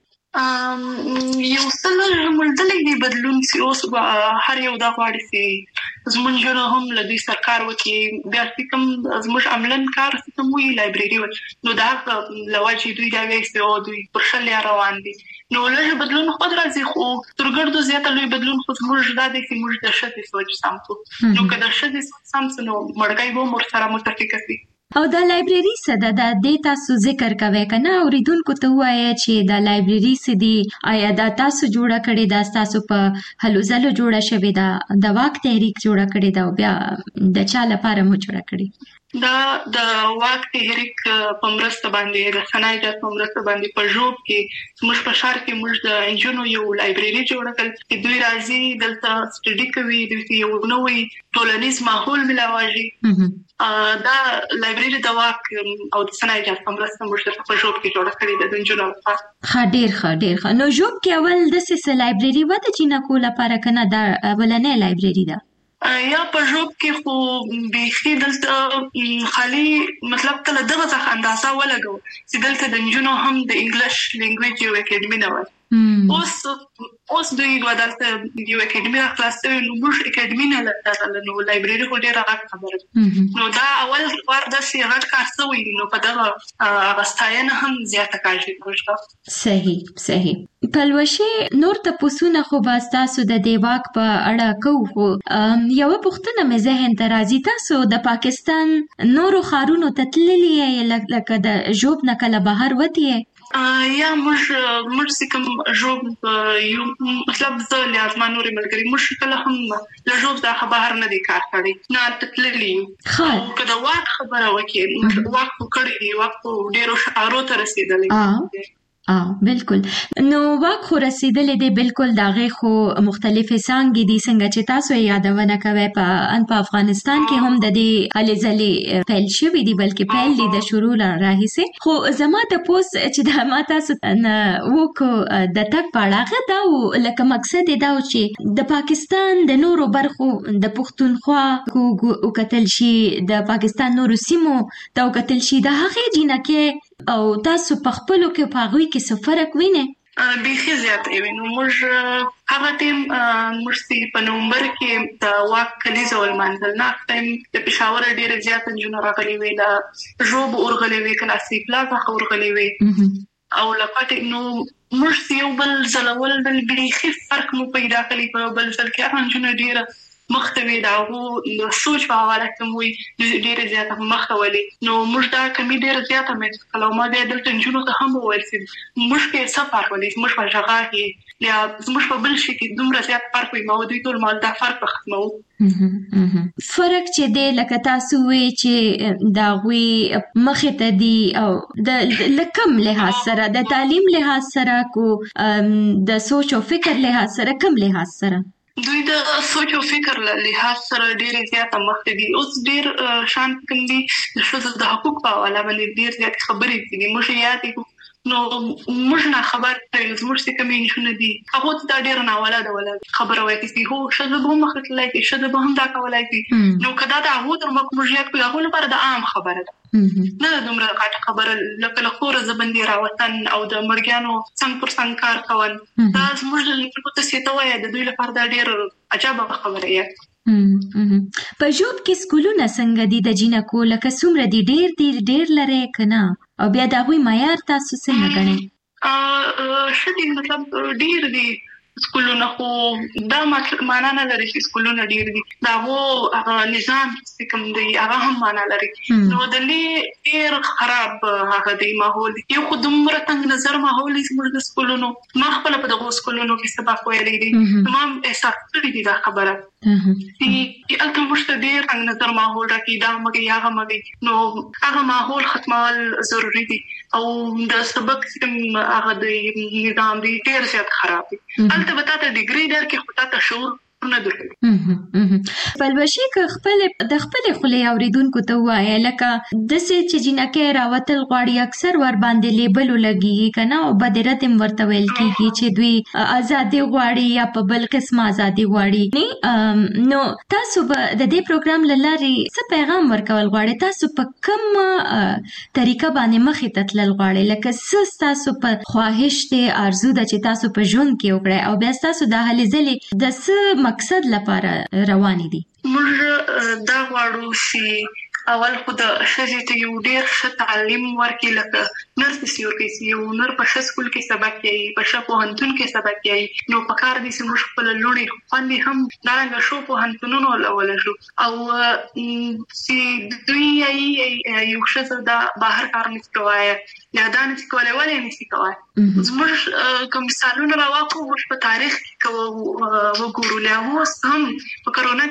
یو څل ملتلې دی بدلون سی اوس هر یو دا غواړي چې زمونږ هم لدی سرکار وکي بیا کوم زموږ عملن کار کوم وی لایبرری نو دا لواجی دوی دا وایي او دوی پرشل روان دي نو له بدلون خود راځي خو ترګردو زیاته لوی بدلون خو زموږ دا دي چې موږ د شته سوچ سمتو نو کله شته سمڅ نو مړګای وو مر سره متفق دي او د لایبرری څه د دې تاسو ذکر کوي کنه اوریدونکو ته وایي چې د لایبرری څه دی آیا دا تاسو جوړه کړی دا تاسو په هلو ځلو جوړه شوی دا د واک تحریک جوړه کړی دا بیا د چا لپاره مو جوړه کړی دا د واک تحریک په مرسته باندې د صنایع په مرسته باندې په جوب کې موږ په شهر کې موږ د انجینو یو لایبرری جوړه کړل چې دوی راځي دلته سټډي کوي د یو نوې ټولنیز ماحول ملاوي دا لایبرری د واک او د صنایع په مرسته موږ په جوب کې جوړه کړې د انجینو لپاره ډېر نو جوب کې اول د سیس لایبرری و د جنکو لپاره کنه دا ولنې لایبرری ده یا په جوب کې خو بيخي دلته خالي مطلب ته دغه ځخ اندازه ولګو چې دلته د انجینو هم د انګلیش لینګویج یو اکیډمي نه و اوس دوی ودلته یو اکیډمي راخلاصوي نو موږ اکیډمي نه لرله نو لایبرری خو ډیره غټه خبره نو دا اول ور د سیغت کار سوی نو په دغه غستاینه هم زیاته کاږي صحیح پلوشي نور ته پوسونه خو تاسو د دیواک په اړه کوو یو پوښتنه مې ذهن ته راځي تاسو د پاکستان نورو خارونو تتللی لکه د جوب نه کله بهر وتی یا موږ کوم جوب یو مطلب زه لازم نورې ملګری مشکل هم له جوب دا خبر نه دی کار کړی نه تتللی کله واک خبره وکړي واک کړی دی واک ډیرو شعارو ته رسیدلی بالکل نو واک خو رسیدلې دی بالکل داغه خو مختلفه څنګه دي څنګه چې تاسو یادونه کوي په افغانستان کې هم د دې هلې ځلې پیل شوی دی بلکې پیل دی د شروع راهیسه خو زما ته پوس چې د ما تاسو وکړو د تک پاړه دا لکه مقصد دا چې د پاکستان د نورو برخو د پښتونخوا او کتل شي د پاکستان نورو سیمو دا کتل شي د هغه جنکه او تاسو په خپلو کې پاغوي کې څه فرق وینئ بيخي زیات وي نو موږ هغه ټیم موږ په نومبر کې د واک کلیزه ول منځل نه ټیم د پېښور ډیره زیات جنو راغلي وي دا جوب اورغلي وي کلاسیک پلازا اورغلي وي او لکه نو موږ یو بل زلول بل بيخي فرق مو پیدا کړی په بل ځل کې هغه جنو ډیره مختوي داغو سوچ په حواله کوم وي ډېر زیاته مخولې نو موږ دا کمی ډېر زیاته مې کله ما د دلته جنونو ته هم ورسېد موږ کې سفر ولې موږ په ځای کې یا موږ په بل شي کې دومره زیات فرق وي ما دوی ټول مال دا فرق ختمو فرق چې د لکه تاسو وی چې دا وی مخه ته دی او د لکم لحاظ سره د تعلیم لحاظ سره کو د سوچ او فکر لحاظ سره کم لحاظ سره دوی د سوچ او فکر لحاظ سره ډېر زیات مخته دي اوس ډېر شان کوم دي د حقوق په اړه باندې ډېر زیات خبرې دي موږ یاد نو موږ نه خبر زموږ څه کمی نشونه دي هغه ته ډېر ناوړه ده ولا خبره وایي چې هو شذ به مخکلای کې شذ به هم دا کولای کې نو کدا دا هغه تر مکمجیات کو هغه لپاره د عام خبره ده نه دومره غټ خبره لکه لخوره زبندې راوتن او د مرګانو څنګه پر څنګه کار کول دا زموږ د څه ته وایي د دوی لپاره دا ډېر عجیب خبره یې په جوب کې سکولونه څنګه دي د جنکو لکه څومره دي ډېر لري کنه او بیا دا وی معیار تاسو څنګه غنئ شدي مطلب ډېر دي سکولونه خو دا معنا نه لري چې سکولونه ډېر دي دا هو نظام چې کوم دی هغه هم معنا لري نو د ډېر خراب هغه دی ماحول یو خو دومره تنګ نظر ماحول زموږ د سکولونو ما خپل په دغه سکولونو کې سبق ویلي دي تمام احساس کړی دي دا خبره چې الته مشته ډېر تنګ نظر ماحول راکې دا مګي هغه مګي نو هغه ماحول ختمول ضروری دي او د سبق سیستم هغه د نظام دی ډېر زیات خراب دي ته بتا ته ډیګری در کې خطا ته شعور نه درلود پلوشي که خپل د خپل خلې اوریدونکو ته وایي لکه د سې چې جنکه راوتل غواړي اکثر ور باندې لیبل لګي کنه او بدرت هم ورته ویل کیږي چې دوی ازادي غواړي یا په بل قسم ازادي غواړي نو تاسو د دې پروګرام لاري څه پیغام ورکول غواړي تاسو په کوم طریقه باندې مخې ته تلل غواړي لکه تاسو په خواهش ته ارزو د چې تاسو په ژوند کې وکړئ او بیا تاسو د هلې ځلې د څه مقصد لپاره رواني دي موږ دا غواړو چې اول خو د ښځې ته یو ډېر ښه تعلیم ورکړي لکه نرس چې ورکړي یو نر په ښه سکول کې سبق کوي په ښه پوهنتون کې سبق کوي نو پکار دي چې موږ خپل لوڼې خوندې هم دارنګه شو پوهنتونونو ولول شو او چې دوی یو ښځه د بهر کار نشي کوای یا دا نشي کولای ولې نشي کوای زموږ کوم مثالونه راوخو موږ په تاریخ کې وګورو له اوس هم په کرونا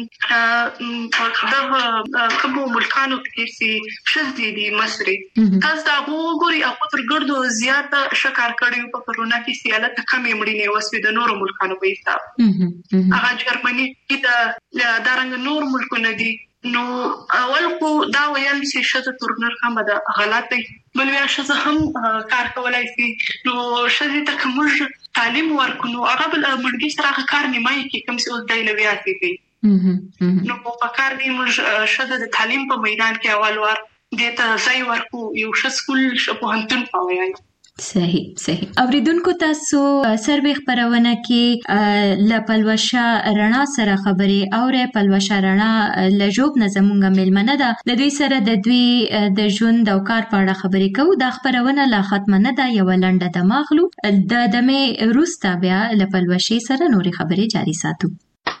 کې دغه ملکانو کې چې شذ دي مصري تاسو دا وګورئ او تر ګردو زیاته شکار کړي په کرونا کې سیالت کمې مړینې وسوي د نورو ملکانو په حساب هغه جرمني کې د دارنګ نور ملکونه دي نو اول خو دا ویل چې شذ تورنر هم دا غلط دی بل بیا شذ هم کار کولای شي نو شذ ته کوم تعلیم ورکونو هغه بل مرګي سره کار نیمای کې کوم څه اوس دای لوي کوي نو په کار دی موږ شته د تعلیم په میدان کې اول ور د ته ځای ورکو یو ښه سکول په هنتون پوهیږي صحیح اوریدونکو تاسو سروي خبرونه کې لپلوشا رڼا سره خبرې او پلوشا رڼا لجوب نظمونګه ملمنه ده د دوی سره د دوی د ژوند او کار په اړه خبرې کوو د خبرونه لا ختمه نه ده یو لنډه د ماغلو د دمه روستا بیا لپلوشي سره نوري خبرې جاري ساتو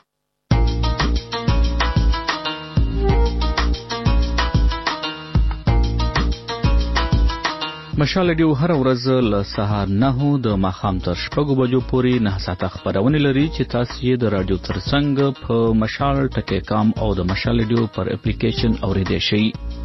مشال ډیو هر ورځ له سهار 9 د ماخام تر 6 بجو پورې 9 ساعته خبرونه لري چې تاسو یې د رادیو ترڅنګ په مشال ټکی کام او د مشال ډیو پر اپلیکیشن اوریدئ شئ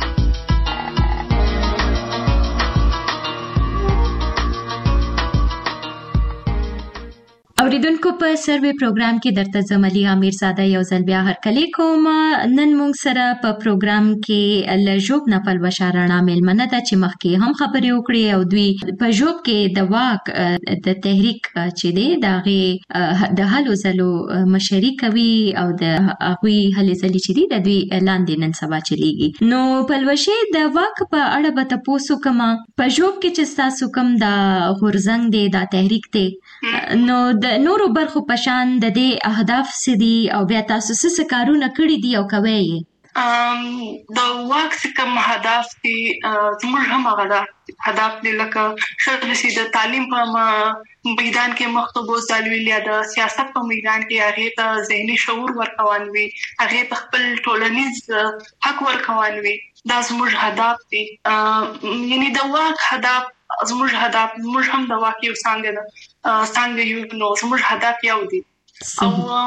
اوریدونکو په سروي پروګرام کې درته زملي امیر زاده یو ځل بیا هرکلی کوم نن موږ سره په پروګرام کې لجوب نه پلوشا رڼا ملمنه ده چې مخکې هم خبرې وکړې او دوی په جوب کې د واک د تحریک چې دی دغه د هلو زلو مشري کوي او د هغوی هلې ځلې چې دی د دوی اعلان دی نن سبا چلیږي نو پلوشي د واک په اړه به تاسو کوم په جوب کې چې تاسو کوم د غورزنګ دی د تحریک دی نو د نورو برخو پشان د دې اهداف سدي او بیا تاسو څه کارونه کړی دي او کوي د واک کوم هدف دي زموږ هم هدف دي لکه شرعي د تعلیم په میدان کې مخطوبو سالویل یا د سیاست په میدان کې هغه ته ذهني شعور ورکوان وي هغه ته خپل ټولنیز حق ورکوان وي دا زموږ هدف دي یعنی د واک هدف زموږ هدف موږ هم د واک یو څنګه یو نو زموږ هدف یو دی او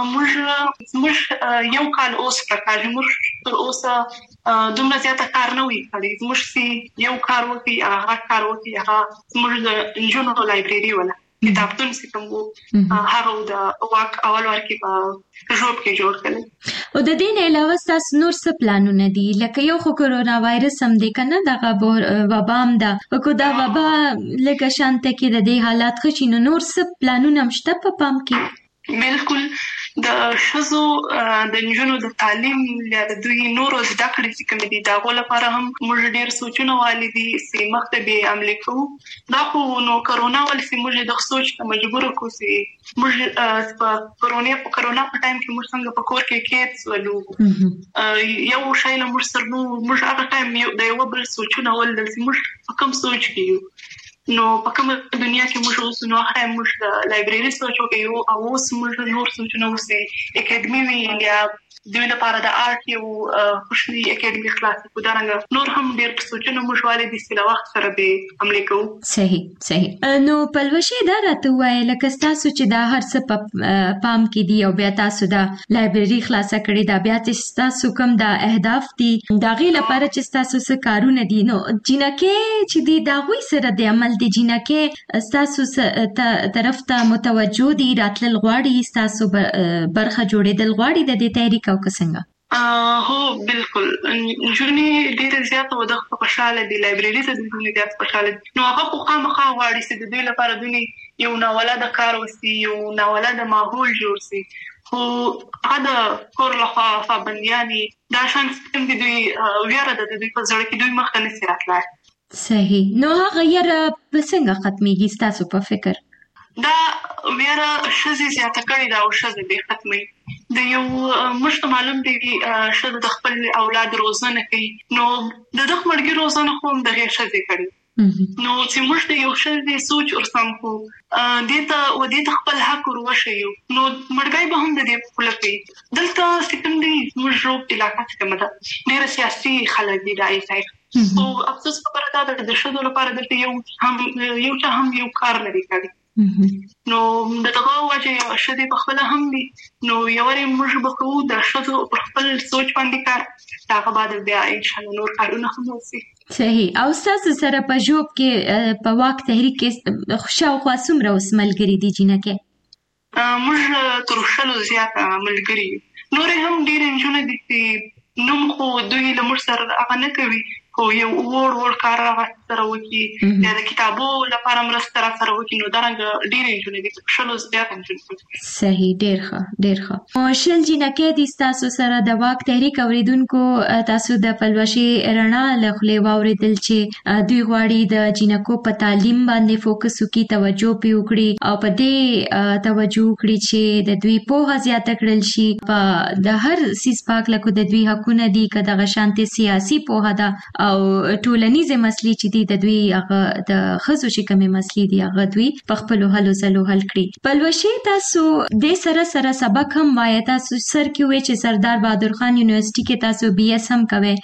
موږ یو کال اوس پکار موږ تر اوسه دومره زیاته کار نه وی کړی موږ سي یو کار وکي هغه موږ د انجونو لایبرری ولا کتابتون سي کوم هغه د واک اول ورکی په جوب کې جوړ کړل او د دې نه علاوه تاسو نور څه پلانونه دي لکه یو خو کورونا وایرس هم دی کنه دغه وبا هم ده کو دا وبا لکه شانته کې د دې حالات خشینو نور څه پلانونه مشته په پام کې بالکل د شزو د نجونو د تعلیم یا د دوی نورو زده کړې چې کوم دي دا غو لپاره هم موږ ډېر سوچونه والدي چې مختبه عملي کوو دا خو نو کرونا ول چې موږ د سوچ ته مجبور کو چې موږ په کرونا په ټایم کې موږ څنګه په کور کې کېټس ولو یو شای له موږ سره موږ هغه ټایم د یو بل سوچونه ول چې موږ کوم سوچ کیو نو په کومه دنیا کې موږ اوس نو هغه موږ د لایبرری سوچو کوي او اوس موږ نور سوچونه وسي اکیډمي وی یا دوی لپاره د آرټ یو خوشني اکیډمي خلاص کو درنګ نور هم ډېر سوچونه موږ والدي چې د وخت سره به عملي کوو صحیح نو پلوشي دا راته وای لکه تاسو چې دا هر څه پام کې دی او بیا تاسو دا لایبرری خلاصه کړی دا بیا چې تاسو کوم دا اهداف دي دا غي لپاره چې تاسو څه کارونه دي نو جنکه چې دی دا غوي سره د عمل دي جنکه تاسو طرف ته متوجه دي راتل غواړي تاسو برخه جوړېدل غواړي د دې تحریک او څنګه هو بالکل جونی ډیر زیات و د خوشاله دی لایبرری ته د جونی زیات خوشاله نو هغه خو خامخا غواړي چې د دوی لپاره دونی یو ناوله د کار وسی یو ناوله د ماحول جوړ سي خو هغه کور له پابندیانی دا شان سیستم دی دوی ویاره د دوی په ځړ کې دوی مخ نه سراتلای صحیح نو هغه یې په څنګه ختميږي تاسو په فکر دا ویره شزي زیاته کړی دا او شزي به ختمي د یو مشت معلوم دی شزه د خپل اولاد روزنه کوي نو د دغه مرګي روزنه خو د شزي کړی نو چې مشت یو شزي سوچ ورسم کو دته و دې خپل حق وروشي نو مرګي به هم د دې خپل کوي دلته سکندري مجروب علاقه څخه مده ډیر سیاسي خلک دي دای ځای او افسوس خبره ده د شزو لپاره د یو کار لري کوي نو دغه وجه شدي په خپل هم دي نو یواري موږ به کوو د شذو پر خپل سوچ باندې کار دا بعد بیا ان شاء الله نور کارونه هم وسی صحیح او تاسو سره په جوب کې په واک تحریک کې خوشاو څومره وسملګری دي جنکه موږ تر شلو زیات ملګری نور هم ډیر انجونه دي چې نوم خو دوی له موږ سره هغه نه کوي خو یو ور کار سره وکی د کتابو لپاره مرسته سره وکی نو درنګ ډیر انجونه دي شلو زیات انجونه صحیح ډیر ښه شل جنکه دي تاسو سره د واک تحریک اوریدونکو تاسو د پلوشي رڼا لخلې واوریدل چې دوی غواړي د جنکو په تعلیم باندې فوکس وکړي توجه وکړي او په دې توجه وکړي چې د دوی په زیاته کړل شي په د هر سیس پاک لکه د دوی حقونه دي کده غشانته سیاسي په هدا او ټولنیزه مسلې چې دي د دوی هغه د خزو چې کومه مسلې دي هغه دوی په خپل حل کړي پلوشي تاسو د سره سبق هم وایي تاسو سر کې وي چې سردار بهادر خان یونیورسيټي کې تاسو BS هم کوي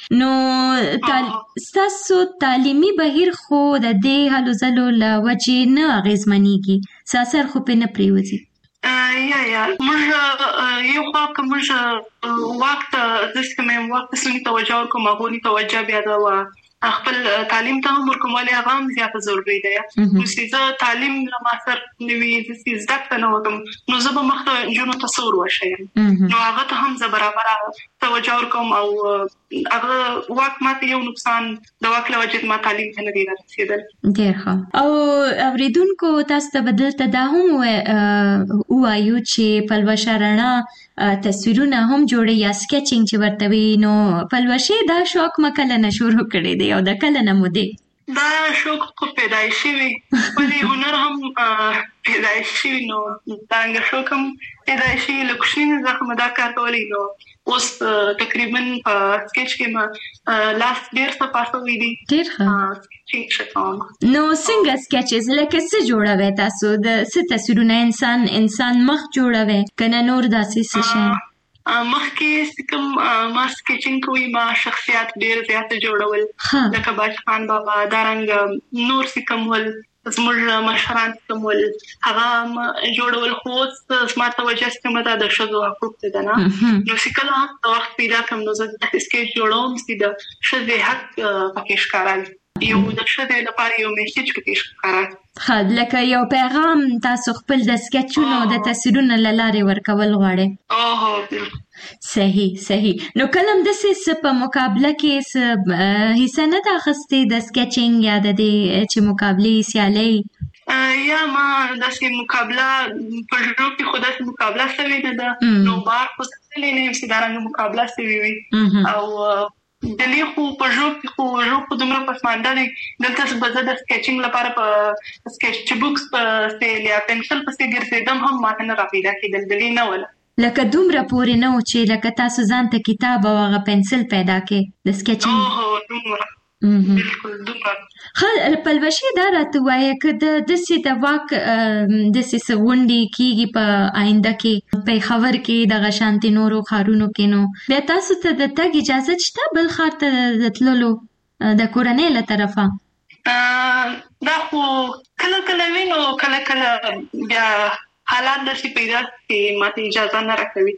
نو تاسو تعلیمي بهیر خو د دې حل لوجه نه اغیزمنېږي ساسر خو په نه پریوځي یا موږ یو خو موږ وخت د سکمې وخت سنې توجه کوم غوړي توجه بیا دا خپل تعلیم ته هم ورکوماله هغه هم زیاته ضروري ده نو چې تعلیم لما سر نوي چې زده کړه وکم نو زه به مخته جنو تصور وشم نو هغه ته هم زه برابر توجه ورکوم او هغه وخت ماته یو نقصان د وخت لوجه ما تعلیم ته نه دی رسیدل ډیر ښه او اوریدونکو تاسو ته بدلته دا هم وایو چې پلوشه رڼا تصویرونه هم جوړي یا سکیچینګ چې ورته وي نو پلوشه دا شوق مکل نه شروع کړی دی او د کله نه مو دی دا شوق خو پیدایشي وي ولې هنر هم پیدایشي نو څنګه شوق هم پیدایشي لکشین زخم دا کار کولی نو اوس تقریبا سکیچ کې ما لاس ډیر څه پاسوي دي ډیر ښه. نو څنګه سکیچز لکه څه جوړوي تاسو د څه تصویرونه انسان مخ جوړوي کنه نور داسې څه شي؟ مخکې کوم ما سکیچینګ کوي ما شخصیت ډیر زیات جوړول لکه باج خان بابا دارنګ نور کوم ول زموږ مشران کوم ول هغه جوړول خو سمات توجه کوم د شذو حقوق ته نه نو سکه وخت پیدا کوم نو زه سکیچ جوړوم چې د شذو حق پکې ښکارل یو د شذو لپاره یو میسج کې ښکارل خا لکه یو پیغام تاسو خپل د سکیچونو د تصویرونو لاره ورکول غواړي. صحیح. نو کلم د څه په مقابله کې حصہ نه اخستې د سکیچینګ یا د دې چې مقابله سیالي یا ما د سې مقابله په ژوند کې خو د سې مقابله سوي نه ده نو بار خو څه نه چې دارنګ مقابله سوي وي او دلی خو په ژوند کې دومره پسمانده دي دلته به د سکیچینګ لپاره په سکیچ بوکس په سیل یا پنسل په سیل ګرځیدم هم ما نه راپیدا کېدل دلی نه ولا لکه دومره پورې نه و چې لکه تاسو ځان ته کتاب او هغه پنسل پیدا کې د سکیچینګ دومره بالکل دومره پلوشي دا راته وایي که د داسې د واک داسې څه غونډې کېږي په آینده کې پیښور کې دغه شانتې نورو ښارونو کې نو بیا تاسو ته د تګ اجازه شته بل ښار ته د تللو د کورنۍ له طرفه؟ دا خو کله وي نو کله بیا حالات داسې پیدا چې ماته اجازه نه راکوي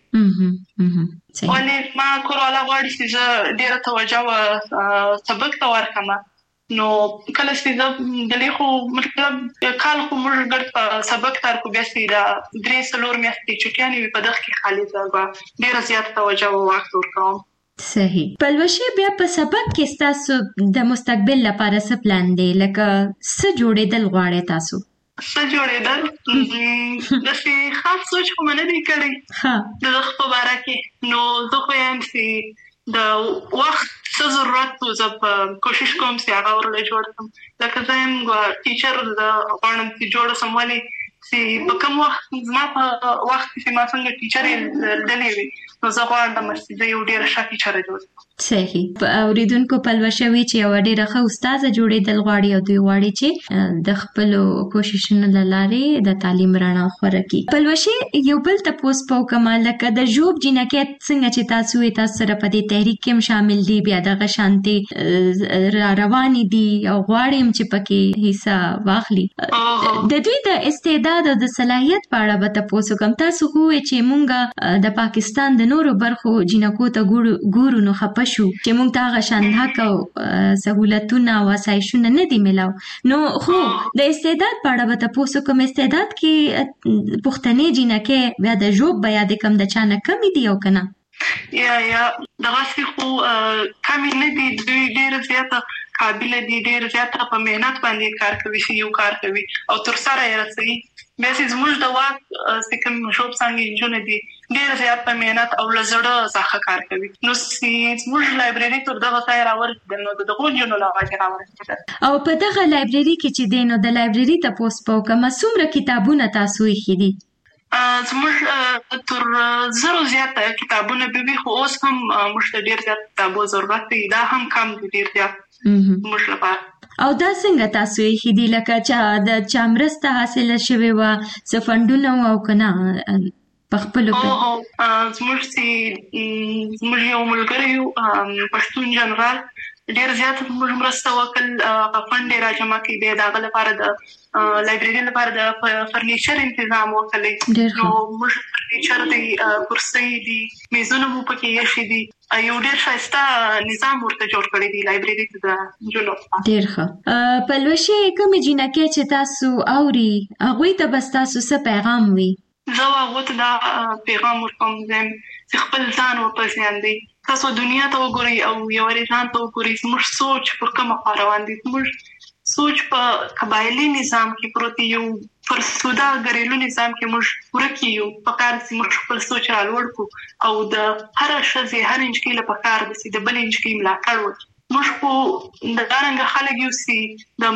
ولې ما کوروالا غواړي چې زه ډېره توجه سبق ته ورکړم نو کله چې زه دلې خو مطلب کال خو موږ ګډ سبق تر کو بیا چې دا 3-4 میاشتې چټیانې په دغه کې خالي ځای ډېره زیات توجه وخت ورکوم. صحیح. پلوشي بیا په سبق کې تاسو د مستقبل لپاره څه پلان دی لکه څه جوړېدل غواړئ تاسو؟ څه جوړېدل داسې خاص سوچ خو مې نه دی کړی د وخت په باره کې نو زه خو یم چې د وخت څه ضرورت و زه په کوشش کوم چې هغه ورله جوړ کړم لکه زه یم ټیچر غواړم چې جوړه سم ولې چې په کوم وخت زما په وخت کې ما څنګه ټیچر لیدلې وي نو زه غواړم چې زه یو ډېره ښه ټیچره جوړ کړم. صحیح. اوریدونکو پلوشه وی چې یو ډېره ښه استاده جوړېدل غواړي او دوی غواړي چې د خپل کوششونو له لارې د تعلیم رڼا خوره کړي. پلوشه یو بل تاسو په کومه لکه د جوب جنکه څنګه چې تاسو سره په دې تحریک کې شامل دي بیا دغه شانتي رواني دي او غواړم چې پکې حصہ واخلي د دوی د استعداد او د صلاحیت په اړه به تاسو کوم تاسو خو چې مونږه د پاکستان د نورو برخو جنکو ته ګورو نو خپه شو چې مونږ ته هغه شان حق او سہولتونه او آسایشونه نه دي ملاو نو خو د استعداد په اړه به تاسو کوم استعداد کې پښتنې جنکه بیا د جوب بیا د کم د چانه کمی دی او کنه یا دغه خو کمی نه دي دوی ډېر زیاته قابل دي ډېر زیاته په مهنت باندې کار کوي چې یو کار کوي او تر سره یې رسوي بیا چې زموږ د واک چې کوم شوب څنګه جوړ دي ډېر زیات په مهنت او لزړه ځخه کار کوي نو چې زموږ لایبرری تر دغه ځای راورسېدل نو دغه جنونو لاواجه راورسېدل او په دغه لایبرری کې چې دینو د لایبرری تاسو په کومه څومره کتابونه تاسو یې خېدي زموږ تر زرو زیات کتابونه به خو اوس هم موږ ډېر زیات کتابو ضرورت دی دا هم کم دي ډېر زیات موږ لپاره او دا څنګه تاسو یې خېدي لکه چې د چامرسته حاصله شوی و سفندونه او کنه په خپل زموږ یو ملګری پښتون جنرال ډېر زیات موږ مرسته وکړ فند را جمع کړي دغه لپاره د لایبرری لپاره د فرنیچر تنظیم وکړي نو موږ فرنیچر دی کرسۍ دي میزونه مو پکې یشي دي یو ډېر ښایسته نظام ورته جوړ کړی دی لایبرری ته د جنو ډېر ښه. پلوشي کوم جنکه چې تاسو اوري هغه ته بس تاسو څه پیغام وي؟ زه هغه ته دا پیغام ورکوم چې خپل ځان وپېژنئ تاسو دنیا ته وګورئ او یو ځان ته وګورئ زموږ سوچ پر کومه خوا روان دي زموږ سوچ په قبایلی نظام کې پروت یو فرسوده غریلو نظام کې موږ ورکی یو په کار چې موږ خپل سوچ را لوړ کو او د هر شذې هر انچکي له پکار د بل انچکي ملاتړ وکړو موږ په د دارنګ خلک یو سي د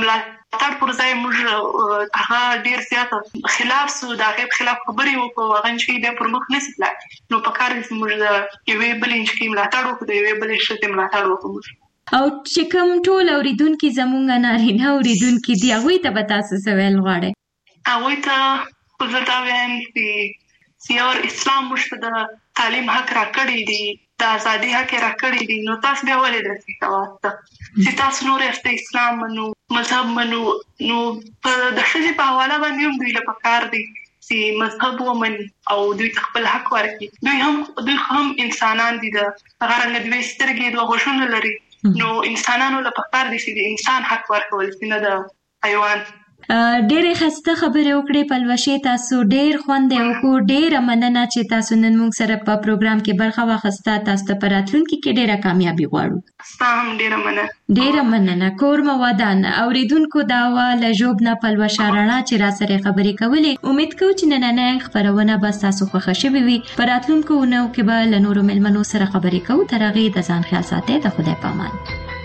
تر پر ځای موږ هغه ډیر زیات خلاف سو دا غیب خلاف خبرې وکړو هغه چې د پر مخ نشي تلای نو په کار کې موږ یوې بلې چې ملاتړ وکړو د یوې بلې شته ملاتړ وکړو او چې کوم ټول اوریدونکو زمونږ نارینه اوریدونکو دی هغه ته به تاسو سوال غواړي هغه ته پزتا وین چې اسلام مشته د تعلیم حق راکړی دی د ازادي حق راکړی دی نو تاسو به ولې درته تاسو چې تاسو نور اسلام منو مذهب منو نو د شې په حواله باندې هم دوی له پکار دي چې مذهب ومني او دوی خپل حق ورکړي دوی هم انسانان دي د هغه رنګ دوی سترګې دوه غوښونه لري نو انسانانو له پکار دي چې انسان حق ورکول نه د حیوان ډېرې خسته خبرې وکړې پلوشې تاسو ډېر خوند او ډېر مننه چې تاسو نن موږ سره په پروګرام کې برخه واخیسته تاسو ته راتلونکي کې ډېره کامیابی غواړو سلام ډېره مننه کور مو ودان اوریدونکو دا ول ژوبنا پلوشه رڼا چې را سره خبرې کولې امید کوم چې نن خبرونه به تاسو خوښ شي وي پر راتلونکو نو کې به له نورو ملمنو سره خبرې کوو تر هغه د ځان خیال ساتئ د خدای پامان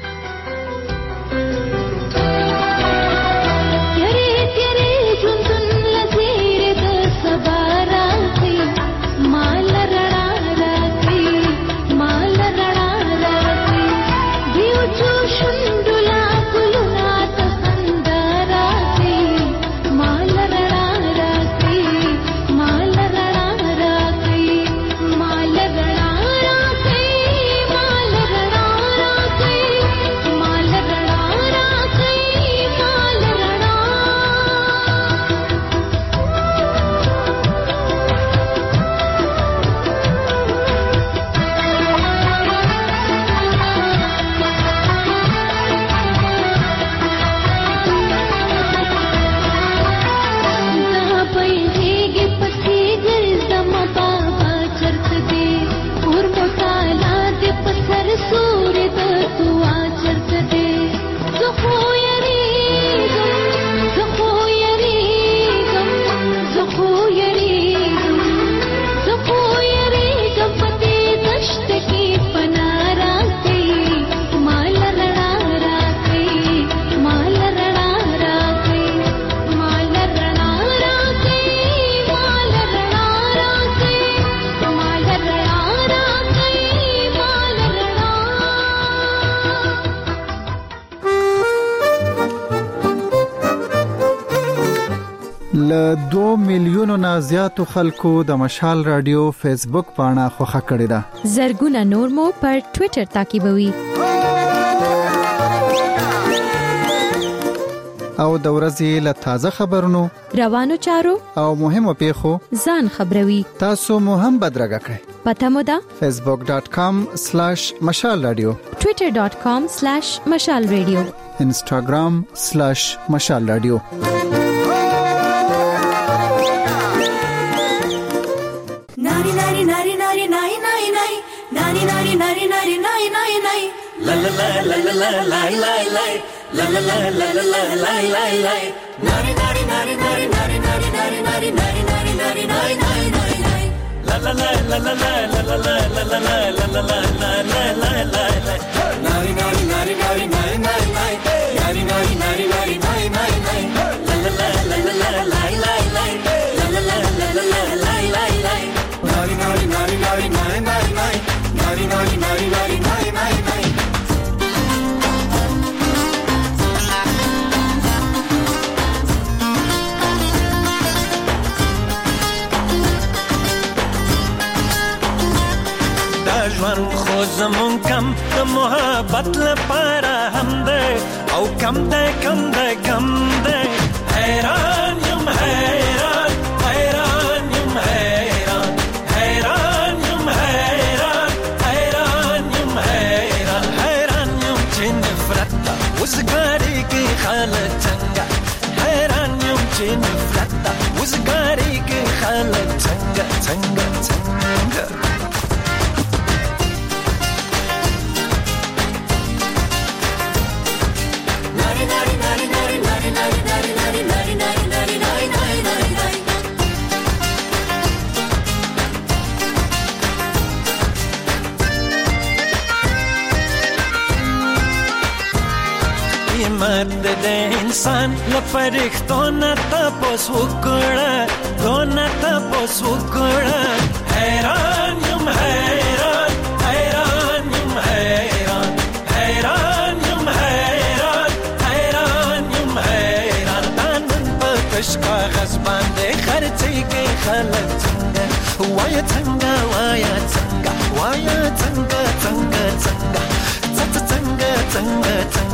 ل 2 میلیونو نه زیاتو خلکو د مشال رادیو فیسبوک پاڼه خوښه کړې ده. زرګونه نور مو پر ټوئیټر تعقیبوي. او د ورځې له تازه خبرونو روانو چارو او مهمو پیښو ځان خبروي. تاسو مو هم بدرګه کړئ. پته مو ده facebook.com/mashalradio twitter.com/mashalradio instagram/mashalradio nari nari nari nari nari nari nari nari nari nari nari nari nari la la la la la la la la la la la la la la la la la la nari nari nari nari nari nari nari nari nari nari nari nari nari nari la la la la la la la la la la la la la la la la la la la nari nari nari nari nari nari nari nari nari nari nari nari nari la la la la la la la la la la la la la la la la la la nari nari nari nari nari nari nari nari nari nari nari nari nari nari ژوند خو زمون کم د محبت لپاره هم ده او کم ده کم ده کم ده حیران یم حیران حیران یم حیران حیران یم حیران حیران یم حیران حیران یم چې نفرت ده وزګاری کې خاله څنګه حیران یم چې نفرت ده وزګاری کې خاله څنګه څنګه څنګه nari nari nari nari nari nari nari nari nari nari nari nari nari قسمت د انسان لپاره نه تاسو وکړه دونه تاسو وکړه حیران یم حیران حیران یم حیران حیران یم حیران حیران یم حیران تنن په تشکا غصبان د خرڅي کې خلک څنګه وایا څنګه وایا څنګه وایا څنګه څنګه څنګه څنګه څنګه